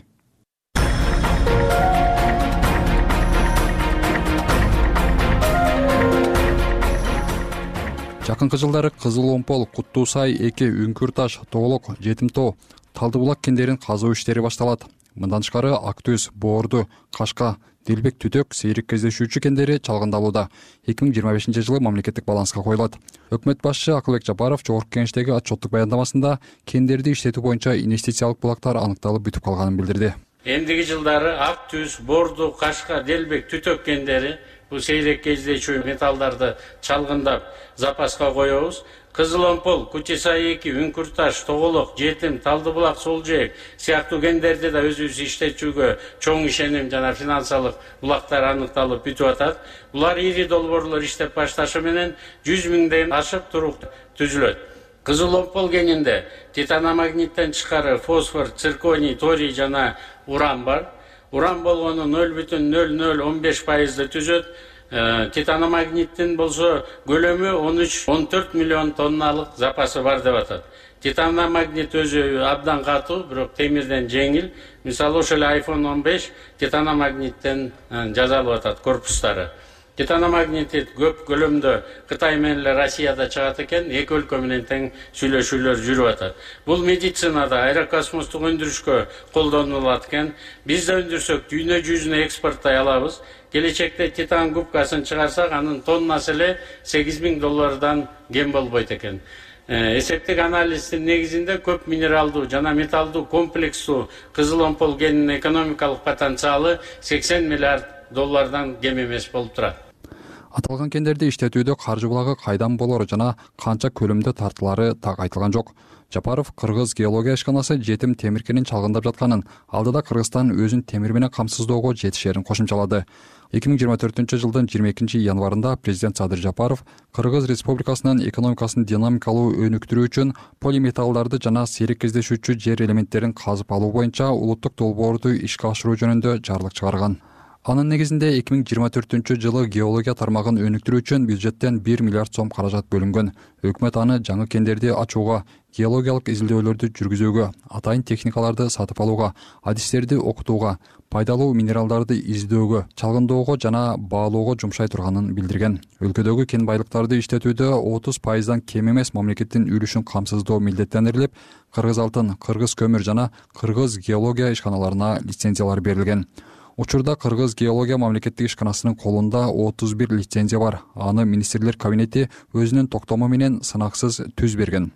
Жакынкы жылдары Кызыл Омпол, Куттуу Сай, Эке, Үңкүр таш, Тоголок, Жетимтоо, Талды булак кендерин казуу иштери башталат. Мындан тышкары Актөз, Боорду, Кашка, Дилбек, Түтөк, сейрек кездешүүчү кендери чалгындалууда. эки миң жыйырма бешинчи жылы мамлекеттик баланска коюлат. Өкмөт башчы Акылбек Жапаров Жогорку Кеңештеги отчеттук баяндамасында кендерди иштетүү боюнча инвестициялык булактар аныкталып бүтүп калганын билдирди. Эндиги жылдары Актөз, Боорду, Кашка, Дилбек, Түтөк кендери бул сейрек кездешүү металлдарды чалгындап запаска коебуз. Кызыл Омпол, Кучисай эки, Үңкүр таш, Тоголок, Жетим, Талды булак, Солжээк сыяктуу кендерди да өзүбүз иштетүүгө чоң ишеним жана финансылык булактар аныкталып бүтүп атат. Булар ири долбоорлор иштеп башташы менен жүз миңден ашык турук түзүлөт. Кызыл Омпол кенинде титаномагниттен тышкары фосфор, цирконий, торий жана уран бар. Уран болгону нөл бүтүн нөл нөл он беш пайызды түзөт. Титаномагниттин болсо көлөмү он үч он төрт миллион тонналык запасы бар деп атат. Титаномагнит өзү абдан катуу, бирок темирден жеңил. Мисалы ошол эле айфон он беш титаномагниттен жасалып атат корпустары. Титаномагнит көп көлөмдө Кытай менен эле Россияда чыгат экен, эки өлкө менен тең сүйлөшүүлөр жүрүп атат. Бул медицинада, аэрокосмостук өндүрүшкө колдонулат экен. Биз да өндүрсөк дүйнө жүзүнө экспорттой алабыз. Келечекте титан губкасын чыгарсак, анын тоннасы эле сегиз миң доллардан кем болбойт экен. Эсептик анализдин негизинде көп минералдуу жана металлдуу комплекстүү Кызыл Омпол кенинин экономикалык потенциалы сексен миллиард доллардан кем эмес болуп турат. Аталган кендерди иштетүүдө каржы булагы кайдан болору жана канча көлөмдө тартылары так айтылган жок. Жапаров Кыргыз геология ишканасы жетим темир кенин чалгындап жатканын, алдыда Кыргызстан өзүн темир менен камсыздоого жетишерин кошумчалады. эки миң жыйырма төртүнчү жылдын жыйырма экинчи январында президент Садыр Жапаров Кыргыз Республикасынын экономикасын динамикалуу өнүктүрүү үчүн полиметаллдарды жана сейрек кездешүүчү жер элементтерин казып алуу боюнча улуттук долбоорду ишке ашыруу жөнүндө жарлык чыгарган. Анын негизинде эки миң жыйырма төртүнчү жылы геология тармагын өнүктүрүү үчүн бюджеттен бир миллиард сом каражат бөлүнгөн. Өкмөт аны жаңы кендерди ачууга, геологиялык изилдөөлөрдү жүргүзүүгө, атайын техникаларды сатып алууга, адистерди окутууга, пайдалуу минералдарды издөөгө, чалгындоого жана баалоого жумшай турганын билдирген. Өлкөдөгү кен байлыктарды иштетүүдө отуз пайыздан кем эмес мамлекеттин үлүшүн камсыздоо милдеттендирилип, Кыргыз алтын, Кыргыз көмүр жана Кыргыз геология ишканаларына лицензиялар берилген. Учурда Кыргыз геология мамлекеттик ишканасынын колунда отуз бир лицензия бар. Аны министрлер кабинети өзүнүн токтому менен сынаксыз түз берген.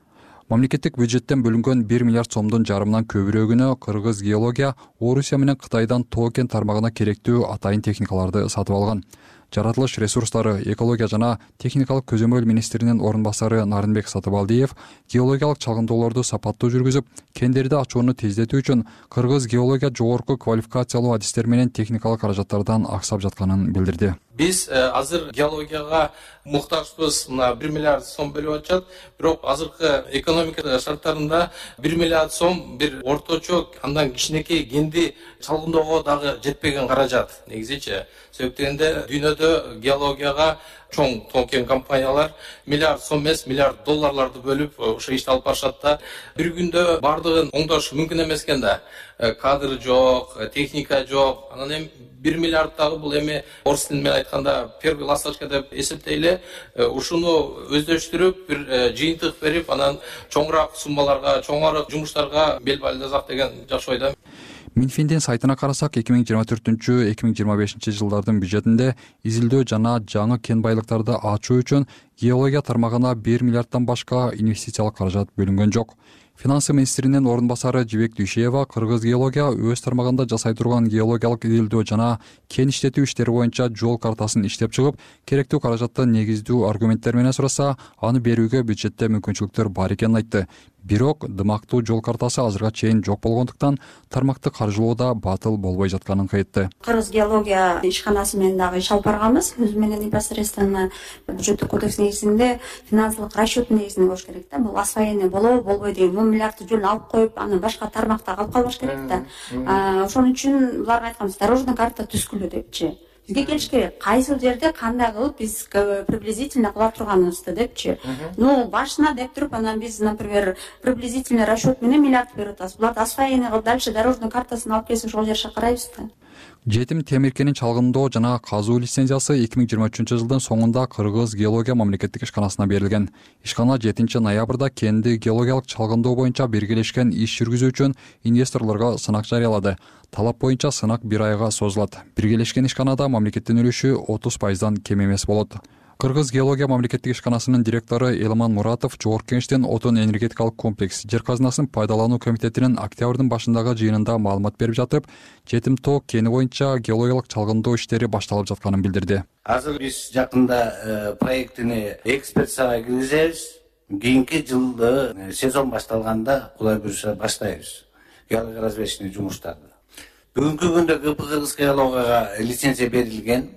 мамлекеттик бюджеттен бөлүнгөн бир миллиард сомдун жарымынан көбүрөөгүнө Кыргыз геология Орусия менен Кытайдан тоо кен тармагына керектүү атайын техникаларды сатып алган. Жаратылыш ресурстары, экология жана техникалык көзөмөл министринин орун басары Нарынбек Сатыбалдиев геологиялык чалгындоолорду сапаттуу жүргүзүп, кендерди ачууну тездетүү үчүн Кыргыз геология жогорку квалификациялуу адистер менен техникалык каражаттардан аксап жатканын билдирди. Биз азыр геологияга муктажбыз, мына бир миллиард сом бөлүп атышат, бирок азыркы экономика шарттарында бир миллиард сом бир орточо андан кичинекей кенди чалгындоого дагы жетпеген каражат негизичи. Себептенде дүйнөдө геологияга чоң тоо кен компаниялар миллиард сом эмес, миллиард долларларды бөлүп ошо ишти алып барышат да. Бир күндө бардыгын оңдош мүмкүн эмес экен да. Кадр жок, техника жок. Анан эми бир миллиард дагы бул эми орус тили менен айтканда первый ласточка деп эсептейли. Ушуну өздөштүрүп, бир жыйынтык берип, анан чоңураак суммаларга, чоңураак жумуштарга бел байласак деген жакшы ойдомун. Минфиндин сайтына карасак, эки миң жыйырма төртүнчү эки миң жыйырма бешинчи жылдардын бюджетинде изилдөө жана жаңы кен байлыктарды ачуу үчүн геология тармагына бир миллиарддан башка инвестициялык каражат бөлүнгөн жок. Финансы министринин орун басары Жибек Дүйшеева Кыргыз геология өз тармагында жасай турган геологиялык изилдөө жана кен иштетүү иштери боюнча жол картасын иштеп чыгып, керектүү каражатты негиздүү аргументтер менен сураса, аны берүүгө бюджетте мүмкүнчүлүктөр бар экенин айтты. Бирок дымактуу жол картасы азырга чейин жок болгондуктан тармакты каржылоодо батыл болбой жатканын айтты. Кыргыз геология ишканасы менен дагы иш алып барганбыз. Өзү менен непосредственно бюджеттик кодекс негизинде финансылык расчет негизинде болуш керек да. Бул освоение болобу, болбойт деген он миллиардты жөн алып коюп, аны башка тармакта калып калбаш керек да. Ошон үчүн буларга айтканбыз, дорожный карта түзгүлө депчи. Бизге келиш керек. Кайсы жерде кандай кылып биз приблизительно кыла турганыбызды депчи. Ну, башына деп туруп, анан биз, например, приблизительный расчет менен миллиард берип атабыз. Буларды освоение кылып, дальше дорожный картасын алып келсе, ошол жерге карайбыз да. Жетим темир кенин чалгындоо жана казуу лицензиясы эки миң жыйырма үчүнчү жылдын соңунда Кыргыз геология мамлекеттик ишканасына берилген. Ишкана жетинчи ноябрда кенди геологиялык чалгындоо боюнча биргелешкен иш жүргүзүү үчүн инвесторлорго сынак жарыялады. Талап боюнча сынак бир айга созулат. Биргелешкен ишканада мамлекеттин үлүшү отуз пайыздан кем эмес болот. Кыргыз геология мамлекеттик ишканасынын директору Элман Муратов Жогорку Кеңештин отун энергетикалык комплекс жер казынасын пайдалануу комитетинин октябрдын башындагы жыйынында маалымат берип жатып, жетим тоо кени боюнча геологиялык чалгындоо иштери башталып жатканын билдирди. Азыр биз жакында проектини экспертизага киргизебиз. Кийинки жылды сезон башталганда Кудай буйруса баштайбыз геология разведочный жумуштарды. Бүгүнкү күндө Кыргыз геологияга лицензия берилген.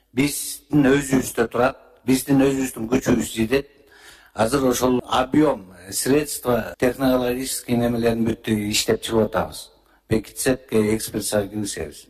Биздин өзүбүздө турат. Биздин өзүбүздүн күчүбүз жетет. Азыр ошол объем, средства, технологический немелерин бүттү иштеп чыгып атабыз. Бекитсек, экспертизага киргизебиз.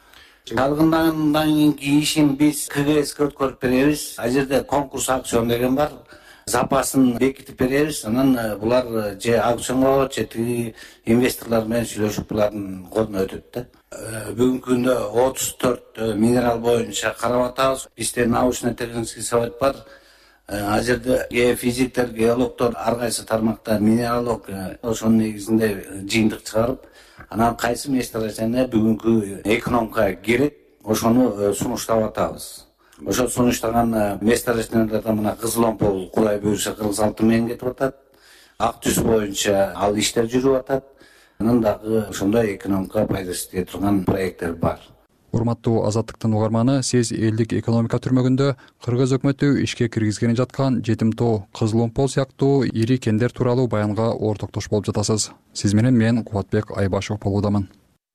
Чалгындандан кийинки ишин биз КГСке өткөрүп беребиз. Ал жерде конкурс аукцион деген бар. Запасын бекитип беребиз. Анан булар же аукционго, же тиги инвесторлор менен сүйлөшүп булардын колуна өтөт да. Бүгүнкү күндө отуз төрт минерал боюнча карап атабыз. Бизде научно-технический совет бар. Ал жерде геофизиктер, геологдор ар кайсы тармакта минералог ошонун негизинде жыйынтык чыгарып, анан кайсы месторождение бүгүнкү экономикага керек, ошону сунуштап атабыз. Ошо сунуштаган месторождениялардан мына Кызыл Омпол Кудай буйруса кыргыз алтын менен кетип атат. Ак түз боюнча ал иштер жүрүп атат. Анан дагы ошондой экономика пайдасы тие турган проекттер бар. Урматтуу Азаттыктын угарманы, сиз элдик экономика түрмөгүндө Кыргыз өкмөтү ишке киргизгени жаткан жетим тоо, Кызыл Омпол сыяктуу ири кендер тууралуу баянга ортоктош болуп жатасыз. Сиз менен мен Кубатбек Айбашев болуудамын.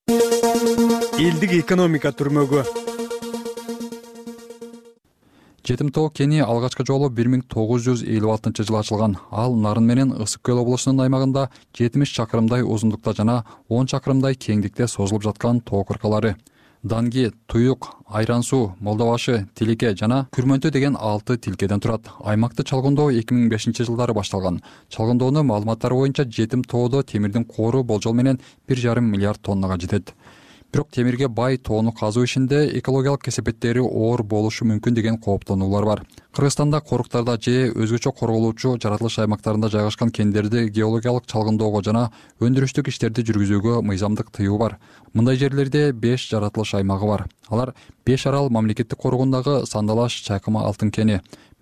Элдик экономика түрмөгү. Жетим тоо кени алгачкы жолу бир миң тогуз жүз элүү алтынчы жылы ачылган. Ал Нарын менен Ысык көл облусунун аймагында жетимиш чакырымдай узундукта жана он чакырымдай кеңдикте созулуп жаткан тоо кыркалары. Данги, Туюк, Айрансуу, Молдобашы, Тилике жана Күрмөнтө деген алты тилкеден турат. Аймакты чалгындоо эки миң бешинчи жылдары башталган. Чалгындоонун маалыматтары боюнча жетим тоодо темирдин коору болжол менен бир жарым миллиард тоннага жетет. Бирок темирге бай тоону казуу ишинде экологиялык кесепеттери оор болушу мүмкүн деген кооптонуулар бар. Кыргызстанда коруктарда же өзгөчө корголуучу жаратылыш аймактарында жайгашкан кендерди геологиялык чалгындоого жана өндүрүштүк иштерди жүргүзүүгө мыйзамдык тыюу бар. Мындай жерлерде беш жаратылыш аймагы бар. Алар Беш Арал мамлекеттик коргондагы Сандалаш Чайкама алтын кени,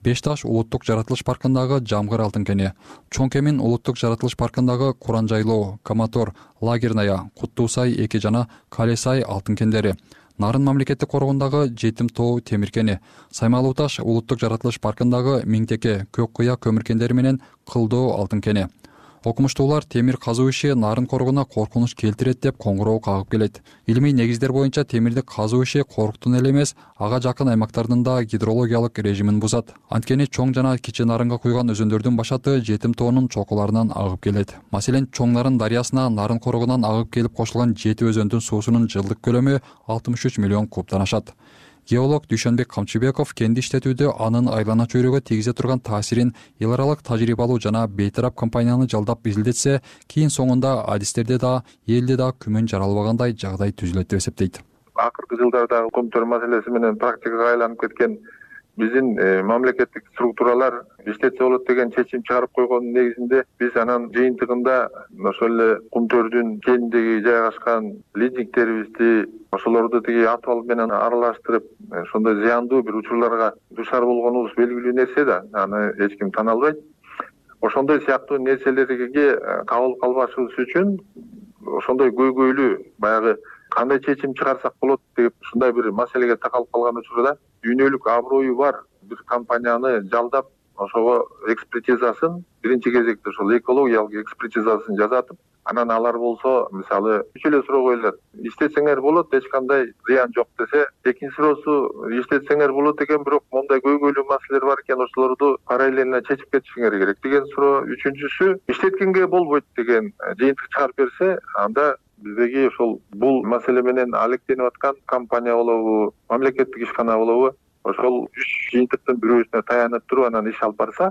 беш таш улуттук жаратылыш паркындагы Жамгыр алтын кени, Чоң Кемин улуттук жаратылыш паркындагы Куран жайлоо, Каматор, Лагерная, Куттуусай эки жана Калесай алтын кендери, Нарын мамлекеттик коргондагы Жетим тоо темир кени, Саймалуу таш улуттук жаратылыш паркындагы Миңтеке, Көк куя көмүр кендери менен Кылдоо алтын кени. Окумуштуулар темир казуу иши нарын коргоуна коркунуч келтирет деп коңгуроо кагып келет. Илимий негиздер боюнча темирди казуу иши коруктун эле эмес, ага жакын аймактардын да гидрологиялык режимин бузат. Анткени чоң жана кичи нарынга куйган өзөндөрдүн башаты Жетим тоонун чокуларынан агып келет. Маселен, Чоң Нарын дарыясына нарын коргоунан агып келип кошулган жети өзөндүн суусунун жылдык көлөмү алтымыш үч миллион кубтан ашат. Геолог Дүйшөнбек Камчыбеков кенди иштетүүдө анын айлана чөйрөгө тийгизе турган таасирин эл аралык тажрыйбалуу жана бейтарап компанияны жалдап изилдетсе, кийин соңунда адистерде да, элде да күмөн жаралбагандай жагдай түзүлөт деп эсептейт. Акыркы жылдардагы көмтөр маселеси менен практикага айланып кеткен биздин мамлекеттик структуралар иштетсе болот деген чечим чыгарып койгондун негизинде биз анан жыйынтыгында ошол эле кумтөрдүн кенидеги жайгашкан лизингтерибизди ошолорду тиги атыбал менен аралаштырып ошондой зыяндуу бир учурларга дуушар болгонубуз белгилүү нерсе да, аны эч ким тана албайт. Ошондой сыяктуу нерселерге кабыл калбашыбыз үчүн ошондой көйгөйлүү баягы кандай чечим чыгарсак болот деп ушундай бир маселеге такалып калган учурда дүйнөлүк аброю бар бир компанияны жалдап ошого экспертизасын биринчи кезекте ошол экологиялык экспертизасын жасатып, анан алар болсо мисалы үч эле суроо коюлат. Иштетсеңер болот, эч кандай зыян жок десе, экинчи суроосу иштетсеңер болот экен, бирок мондай көйгөйлүү маселелер бар экен, ошолорду параллельно чечип кетишиңер керек деген суроо. Үчүнчүсү иштеткенге болбойт деген жыйынтык чыгарып берсе, анда биздеги ошол бул маселе менен алектенип аткан компания болобу, мамлекеттик ишкана болобу, ошол үч жыйынтыктын бирөөсүнө таянып туруп анан иш алып барса.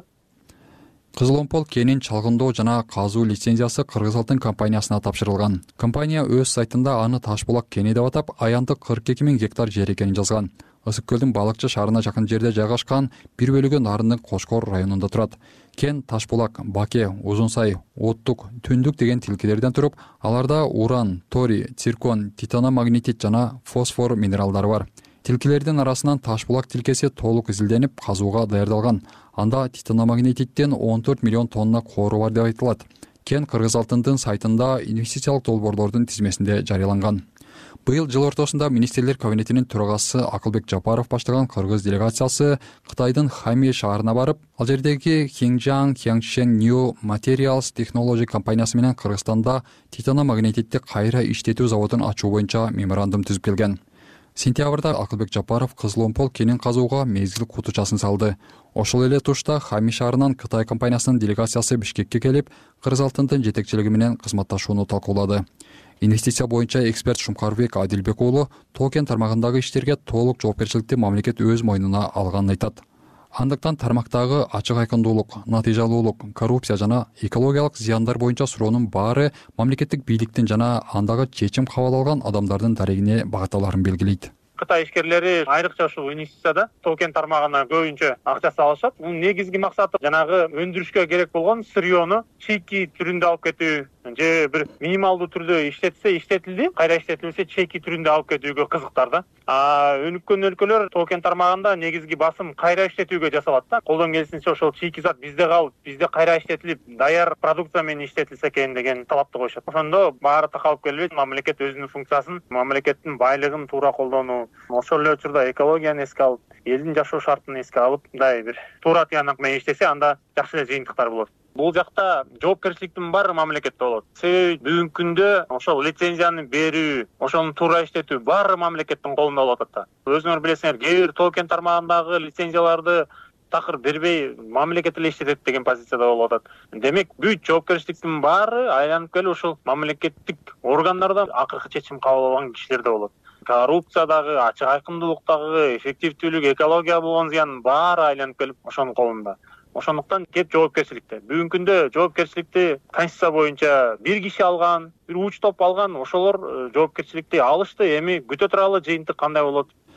Кызыломпол кенин чалгындоо жана казуу лицензиясы Кыргыз алтын компаниясына тапшырылган. Компания өз сайтында аны Ташбулак кени деп атап, аянтык кырк эки миң гектар жер экенин жазган. Ысык көлдүн Балыкчы шаарына жакын жерде жайгашкан, бир бөлүгү Нарындын Кошкор районунда турат. Кен Ташбулак, Баке, Узунсай, Оттук, Түндүк деген тилкелерден туруп, аларда уран, торий, циркон, титаномагнетит жана фосфор минералдары бар. Тилкелердин арасынан Ташбулак тилкеси толук изилденип, казууга даярдалган. Анда титаномагнетиттен он төрт миллион тонна коору бар деп айтылат. Кен Кыргыз алтындын сайтында инвестициялык долбоорлордун тизмесинде жарыяланган. Быйыл жыл ортосунда министрлер кабинетинин төрагасы Акылбек Жапаров баштаган кыргыз делегациясы Кытайдын Хами шаарына барып, ал жердеги Хинжан Qiangchen New Materials Technology компаниясы менен Кыргызстанда титаномагнетитти кайра иштетүү заводун ачуу боюнча меморандум түзүп келген. Сентябрда Акылбек Жапаров Кызыломпол кенин казууга мезгил кутучасын салды. Ошол эле тушта Хами шаарынан Кытай компаниясынын делегациясы Бишкекке келип, Кыргыз алтындын жетекчилиги менен кызматташууну талкуулады. Инвестиция боюнча эксперт Шумкарбек Адилбек уулу тоо кен тармагындагы иштерге толук жоопкерчиликти мамлекет өз мойнуна алганын айтат. Андыктан тармактагы ачык айкындуулук, натыйжалуулук, коррупция жана экологиялык зыяндар боюнча суроонун баары мамлекеттик бийликтин жана андагы чечим кабыл алган адамдардын дарегине багытталарын белгилейт. Кытай ишкерлери айрыкча ушул инвестицияда тоо кен тармагына көбүнчө акча салышат. Мунун негизги максаты жанагы өндүрүшкө керек болгон сырьёну чейки түрүндө алып кетүү, же бир минималдуу түрдө иштетсе иштетилди, кайра иштетилбесе чейки түрүндө алып кетүүгө кызыктар да. А өнүккөн өлкөлөр тоо кен тармагында негизги басым кайра иштетүүгө жасалат да. Колдон келишинче ошол чейки зат бизде калып, бизде кайра иштетилип, даяр продукция менен иштетилсе экен деген талапты коюшат. Ошондо баары такалып келбейт, мамлекет өзүнүн функциясын, мамлекеттин байлыгын туура колдонуу, ошол эле учурда экологияны эске алып, элдин жашоо шартын эске алып, мындай бир туура тыянак менен иштесе, анда жакшы эле жыйынтыктар болот. Бул жакта жоопкерчиликтин баары мамлекетте болот. Себеби бүгүнкү күндө ошол лицензияны берүү, ошону туура иштетүү баары мамлекеттин колунда болуп атат. Өзүңөр билесиңер, кээ бир тоо кен тармагындагы лицензияларды такыр бербей мамлекет эле иштетет деген позицияда болуп атат. Демек, бүт жоопкерчиликтин баары айланып келип ошол мамлекеттик органдарда акыркы чечим кабыл алган кишилерде болот. Коррупциядагы, ачык айкындуулуктагы, эффективдүүлүк, экология болгон зыян баары айланып келип ошонун колунда. Ошондуктан кеп жоопкерчиликте. Бүгүнкү күндө жоопкерчиликти конституция боюнча бир киши алган, бир уч топ алган, ошолор жоопкерчиликти алышты. Эми күтө туралы жыйынтык кандай болот?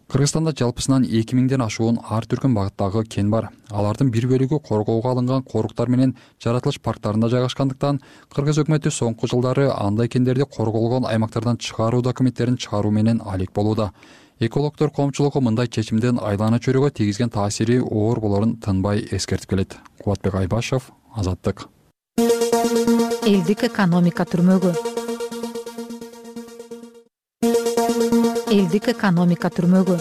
Кыргызстанда жалпысынан эки миңден ашуун ар түркүн багыттагы кен бар. Алардын бир бөлүгү коргоого алынган коруктар менен жаратылыш парктарында жайгашкандыктан кыргыз өкмөтү соңку жылдары андай кендерди корголгон аймактардан чыгаруу документтерин чыгаруу менен алек болууда. Экологдор коомчулугу мындай чечимдин айлана чөйрөгө тийгизген таасири оор болорун тынбай эскертип келет. Кубатбек Айбашев, Азаттык. Элдик экономика түрмөгү. Элдик экономика түрмөгү.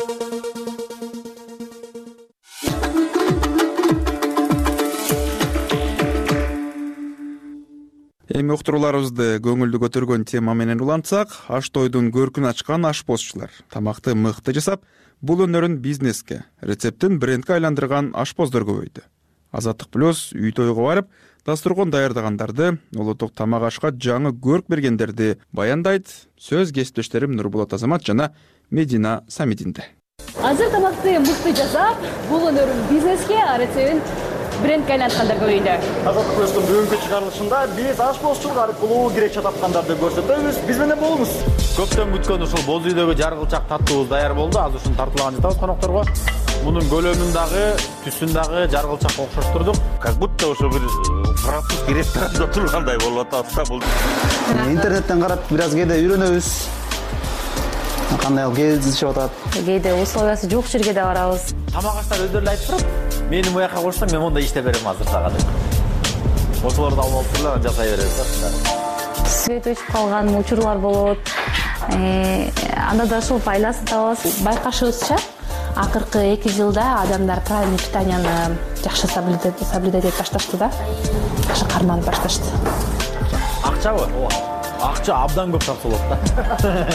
Эми уктурууларыбызды көңүлдү көтөргөн тема менен улантсак, аш тойдун көркүн ачкан ашпозчулар тамакты мыкты жасап, бул өнөрүн бизнеске, рецептин брендке айландырган ашпоздор көбөйдү. Азаттык плюс үй тойго барып, дасторкон даярдагандарды, улуттук тамак ашка жаңы көрк бергендерди баяндайт. Сөз кесиптештерим Нурболот Азамат жана Медина Самидинде. Азыр тамакты мыкты жасап, бул өнөрүн бизнеске, рецептин брендке айланткандар көбөйдү. Азаттык плюстун бүгүнкү чыгарылышында биз ашпозчулук аркылуу киречи тапкандарды көрсөтөбүз. Биз менен болуңуз. Көптөн күткөн ушул боз үйдөгү жаргылчак таттуубуз даяр болду. Азыр ушуну тартуулаган жатабыз конокторго. Мунун көлөмүн дагы, түсүн дагы жаргылчакка окшоштурдук. Как будто ошо бир французский ресторанда тургандай болуп атат бул. Интернеттен карап бир аз кээде үйрөнөбүз. Кандай кээде ишип атат. Кээде условиясы жок жерге да барабыз. Тамак аштар өздөрү эле айтып турат. Мени буяка койсоң, мен мондай иштеп берем азыр сага деп. Ошолорду алып алып туруп жасай беребиз да. Свет өчүп калган учурлар болот. Анда да ошол пайдасын табабыз. Байкашыбызча, акыркы эки жылда адамдар правильный питанияны жакшы соблюдать этип башташты да. Жакшы карманып башташты. Акчабы? Ооба. Акча абдан көп тапса болот да.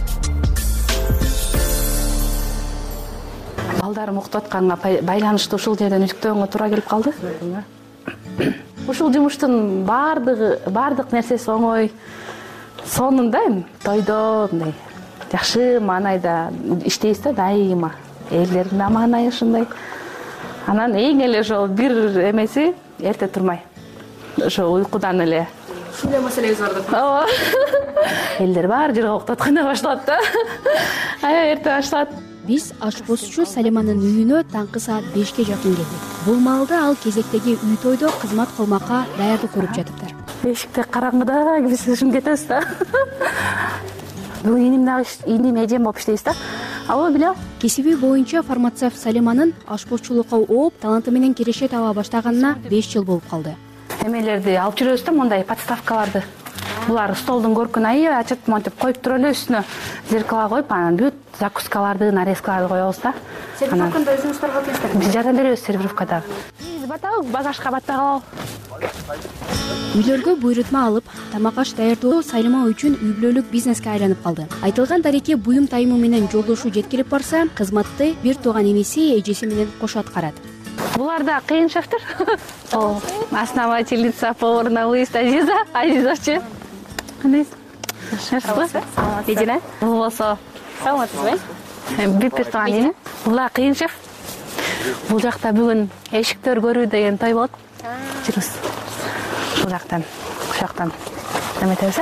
Балдарым уктуп атканга байланыштуу ушул жерден үтүктөгөнгө туура келип калды. Ушул жумуштун баардыгы, баардык нерсеси оңой. Сонунда эми тойдо мындай жакшы маанайда иштейбиз да дайыма. Элдердин да маанайы ушундай. Анан эң эле ошол бир эмеси эрте турмай. Ошо уйкудан эле. Ушундай маселебиз бар деп. Ооба. Элдер бар жерге уктап атканда башталат да. Аябай эрте башталат. Биз ашпозчу Салиманын үйүнө таңкы саат бешке жакын келдик. Бул маалда ал кезектеги үй тойдо кызмат кылмакка даярдык көрүп жатыптыр. Бешикте караңгыда биз ушун кетебиз да. Бул иним дагы иним эжем болуп иштейбиз да. Ала биле. Кесиби боюнча фармацевт Салиманын ашпозчулукка ооп, таланты менен киреше таба баштаганына беш жыл болуп калды. Эмелерди алып жүрөбүз да, мондай подставкаларды. Булар столдун көркүн аябай ачып монтип коюп туруп эле үстүнө зеркало коюп, анан бүт закускаларды, нарезкаларды коебуз да. Сервировкада өзүңүз таргап бересиздерби? Биз жардам беребиз сервировкада. Биз батабыз, багажка баттагалы. Үйлөргө буйрутма алып, тамак аш даярдоо Салима үчүн үй бүлөлүк бизнеске айланып калды. Айтылган дареке буюм тайымы менен жолдошу жеткирип барса, кызматты бир тууган эмеси эжеси менен кошо аткарат. Булар да кыйын шефтер. Основательница поварного Азиза, Азизовчу. Кандайсыз? Шефсиз? Медина? Бул болсо саламатсызбы? Бипер тууган эне. Булар кыйын шеф. Бул жакта бүгүн эшиктер көрүү деген той болот. Жүрүз. Бул жактан, бул жактан эметебиз.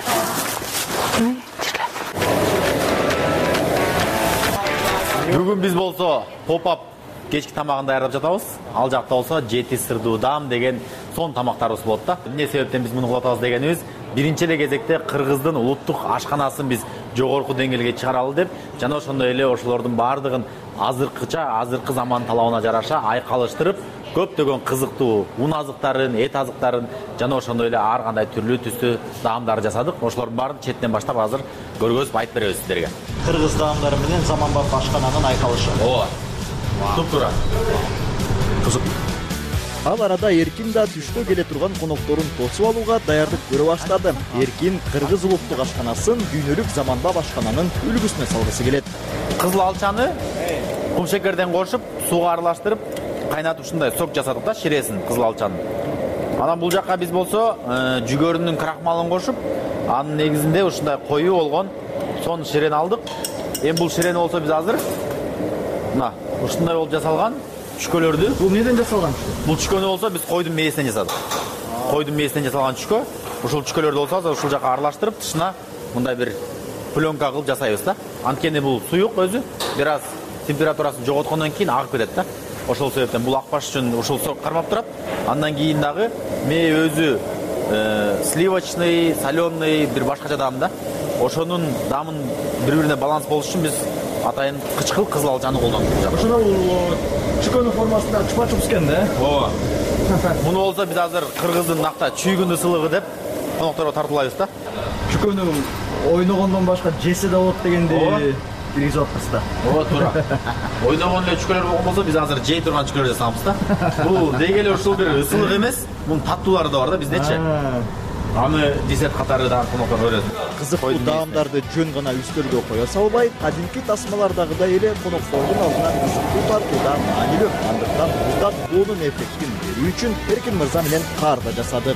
Бүгүн биз болсо поп-ап кечки тамагын даярдап жатабыз. Ал жакта болсо жети сырдуу дам деген сон тамактарыбыз болот да. Эмне себептен биз муну кылып атабыз дегенибиз, биринчи эле кезекте Кыргыздын улуттук ашканасын биз жогорку деңгээлге чыгаралы деп, жана ошондой эле ошолордун баардыгын азыркыча, азыркы заман талабына жараша айкалыштырып, көптөгөн кызыктуу ун азыктарын, эт азыктарын жана ошондой эле ар кандай түрлүү түстүү даамдарды жасадык. Ошолордун баарын четтен баштап азыр көргөзүп айтып беребиз сиздерге. Кыргыз даамдары менен заманбап ашкананын айкалышы. Ооба. Туп-туура. Кызык. Ал арада Эркин да түштө келе турган конокторун тосуп алууга даярдык көрө баштады. Эркин кыргыз улуттук ашканасын дүйнөлүк заманбап ашкананын үлгүсүнө салгысы келет. Кызыл алчаны кум шекерден кошуп, сууга аралаштырып, кайнатып ушундай сок жасадык да, ширесин кызыл алчанын. Анан бул жакка биз болсо жүгөрүнүн крахмалын кошуп, анын негизинде ушундай коюу болгон сон ширени алдык. Эми бул ширени болсо биз азыр мына ушундай болуп жасалган чүкөлөрдү. Бул неден жасалган? Бул чүкөнү болсо биз койдун мээсинен жасадык. Койдун мээсинен жасалган чүкө. Ушул чүкөлөрдү болсо азыр ушул жака аралаштырып, тышына мындай бир пленка кылып жасайбыз да. Анткени бул суюк өзү, бир аз температурасын жоготкондон кийин агып кетет да. Ошол себептен бул акбаш үчүн ушул сок кармап турат. Андан кийин дагы мээ өзү сливочный, соленый бир башкача даам да. Ошонун даамын бири-бирине баланс болуш үчүн биз атайын кычкыл кызыл алчаны колдонуп. Ошол чүкөнүн формасында чупа-чупс экен да. Ооба. Муну болсо биз азыр кыргыздын накта чүйгүн ысылыгы деп конокторго тартуулайбыз да. Чүкөнү ойногондон башка жесе да болот дегенди киргизип атпыз да. Ооба, туура. Ойногон эле чүкөлөр болгон болсо биз азыр жей турган чүкөлөр жасабыз да. Бул деги эле ушул бир ысылык эмес, мунун таттуулары да бар да биздечи. Аны десерт катары да коноктор көрөт. Кызыктуу даамдарды жөн гана үстөлгө кое салбай, кадимки тасмалардагыдай эле коноктордун алдына кызыктуу тартууда маанилүү. Андыктан муздан онун эффектин берүү үчүн Эркин мырза менен кар да жасадык.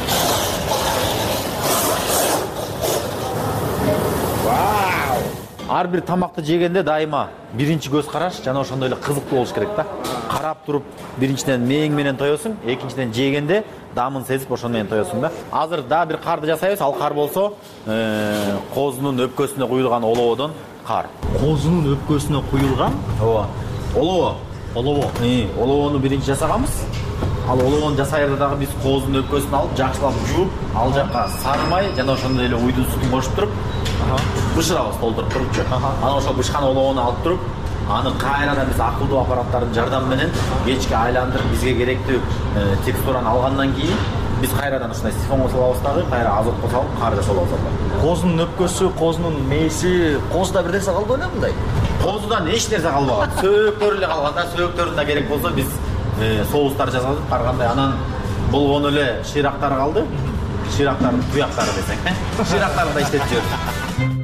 Ар бир тамакты жегенде дайыма биринчи көз караш жана ошондой эле кызыктуу болуш керек да. Карап туруп биринчиден мээң менен тоесуң, экинчиден жегенде даамын сезип ошону менен тоесуң да. Азыр да бир карды жасайбыз. Ал кар болсо козунун өпкөсүнө куюлган олоодон кар. Козунун өпкөсүнө куюлган? Ооба. Олоо. Олоо. Э, олоону биринчи жасаганбыз. Ал олоону жасайырда дагы биз козунун өпкөсүн алып, жакшылап жууп, ал жакка сармай жана ошондой эле уйдун сутун кошуп туруп, бышырабыз толтуруп турупчу. Анан ошол бышкан олоону алып туруп, аны кайрадан биз акылдуу аппараттардын жардамы менен кечке айландырып, бизге керектүү текстураны алгандан кийин биз кайрадан ушундай сифонго салабыз дагы, кайра азотко салып, кар жасап алабыз. Козунун өпкөсү, козунун мээси, козуда бир нерсе калды белем мындай? Козудан эч нерсе калбаган. Сөөктөрү эле калган да, сөөктөрүн да керек болсо биз соустар жасадык, каргандай анан болгону эле шыйрактары калды. Шыйрактардын туяктары десең, шыйрактарды да иштетип жүрөбүз.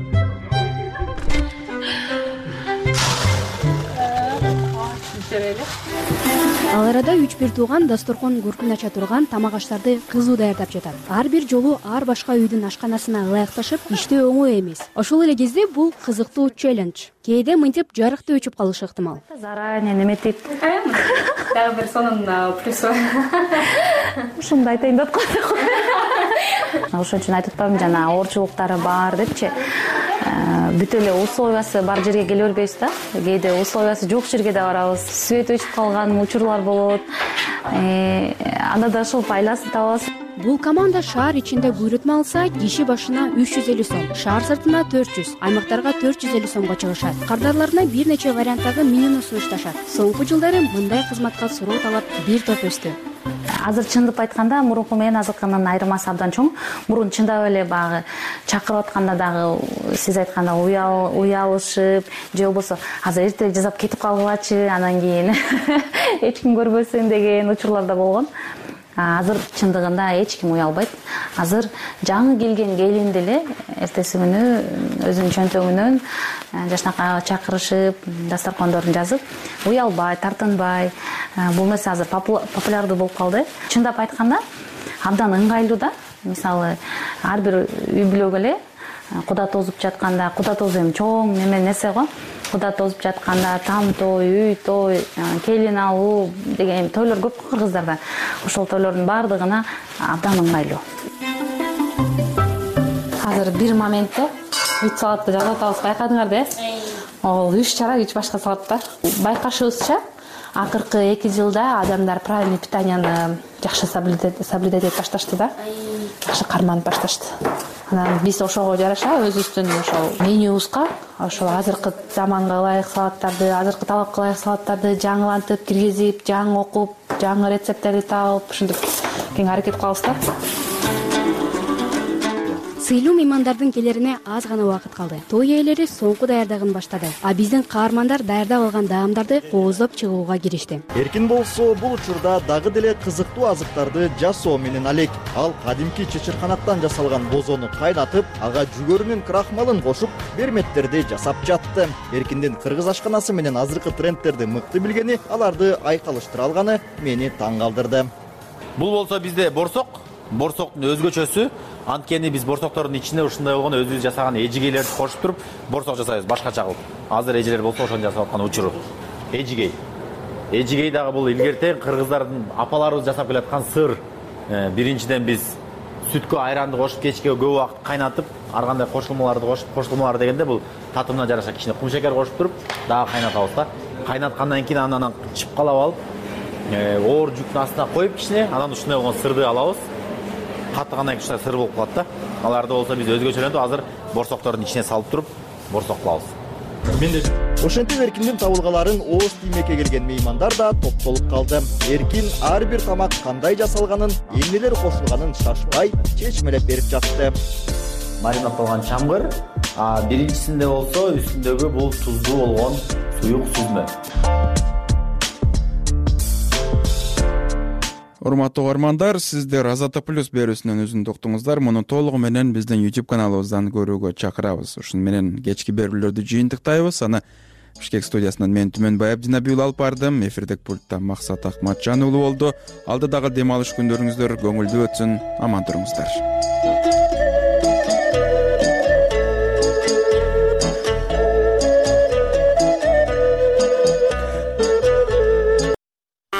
Ал арада үч бир тууган дасторкон көркүн ача турган тамак аштарды кызуу даярдап жатат. Ар бир жолу ар башка үйдүн ашканасына ылайыкташып, иштөө оңой эмес. Ошол эле кезде бул кызыктуу челлендж. Кээде мынтип жарыкты өчүп калышы ыктымал. Заранее неметип дагы бир сонун плюсу. Ушундай айтайын деп калдым. Ошон үчүн айтып атпаймынбы, жана оорчулуктары бар депчи. Бүт эле условиясы бар жерге келе бербейбиз да. Кээде условиясы жок жерге да барабыз. Свет өчүп калган учурлар болот. Анда да ошол айласын табабыз. Бул команда шаар ичинде буйрутма алса, киши башына үч жүз элүү сом, шаар сыртына төрт жүз, аймактарга төрт жүз элүү сомго чыгышат. Кардарларына бир нече варианттагы менюну сунушташат. Соңку жылдары мындай кызматка суроо талап бир топ өстү. Азыр чындап айтканда мурунку менен азыркынын айырмасы абдан чоң. Мурун чындап эле багы чакырып атканда дагы сиз айтканда уял уялышып, же болбосо азыр эртелик жасап кетип калгылачы, анан кийин эч ким көрбөсүн деген учурлар да болгон. Азыр чындыгында эч ким уялбайт. Азыр жаңы келген келин деле эртеси күнү өзүнүн чөнтөгүнөн жашнакайга чакырышып, дасторкондорун жазып, уялбай, тартынбай. Бул нерсе азыр популярдуу болуп калды. Чындап айтканда абдан ыңгайлуу да. Мисалы, ар бир үй бүлөгө эле куда тозуп жатканда, куда тозу эми чоң неме нерсе го. Куда тозуп жатканда там той, үй той, келин алуу деген тойлор көп кыргыздарда. Ошол тойлордун бардыгына абдан ыңгайлуу. Азыр бир моментте үч салатты жасап атабыз, байкадыңар да? Ол үч чара үч башка салат да. Байкашыбызча, акыркы эки жылда адамдар правильный питанияны жакшы соблюдать этип башташты да. Жакшы карманып башташты. Анан биз ошого жараша өзүбүздүн ошол менюбузга ошол азыркы заманга ылайык салаттарды, азыркы талапка ылайык салаттарды жаңылантып, киргизип, жаңы окуп, жаңы рецепттерди таап, ушинтип кең аракет кылабыз да. Сыйлуу меймандардын келерине аз гана убакыт калды. Той ээлери соңку даярдыгын баштады. А биздин каармандар даярдап алган даамдарды кооздоп чыгууга киришти. Эркин болсо бул учурда дагы деле кызыктуу азыктарды жасоо менен алек. Ал кадимки чечирканаттан жасалган бозону кайнатып, ага жүгөрү менен крахмалын кошуп, берметтерди жасап жатты. Эркиндин кыргыз ашканасы менен азыркы трендтерди мыкты билгени, аларды айкалыштыра алганы мени таң калтырды. Бул болсо бизде борсок, борсоктун өзгөчөсү. Анткени биз борсоктордун ичинде ушундай болгон өзүбүз жасаган эжигейлерди кошуп туруп, борсок жасайбыз башкача кылып. Азыр эжелер болсо ошону жасап аткан учуру. Эжигей. Эжигей дагы бул илгертен кыргыздардын апаларыбыз жасап келаткан сыр. Биринчиден биз сүткө айранды кошуп, кечке көп убакыт кайнатып, ар кандай кошулмаларды кошуп, кошулмалар дегенде бул татымына жараша кичине кум шекер кошуп туруп дагы кайнатабыз да. Кайнаткандан кийин анан чыпкалап алып, оор жүктүн астына коюп кичине, анан ушундай болгон сырды алабыз. Каттыгандан кийин ушундай сыр болуп калат да. Аларды болсо биз өзгөчөлөнтүп азыр борсоктордун ичине салып туруп борсок кылабыз. Ошентип Эркиндин табылгаларын ооз тиймекке келген меймандар да топтолуп калды. Эркин ар бир тамак кандай жасалганын, эмнелер кошулганын шашпай чечмелеп берип жатты. Маринатталган чамгыр, а биринчисинде болсо үстүндөгү бул тузду болгон суюк сүзмө. Урматтуу угармандар, сиздер Азата плюс берүүсүнөн үзүндү уктуңуздар. Муну толугу менен биздин YouTube каналыбыздан көрүүгө чакырабыз. Ушун менен кечки берүүлөрдү жыйынтыктайбыз. Аны Бишкек студиясынан мен Түмөнбай Абдинабиул алып бардым. Эфирдик пультта Максат Акматжан уулу болду. Алдыдагы дем алыш күндөрүңүздөр көңүлдүү өтсүн. Аман туруңуздар.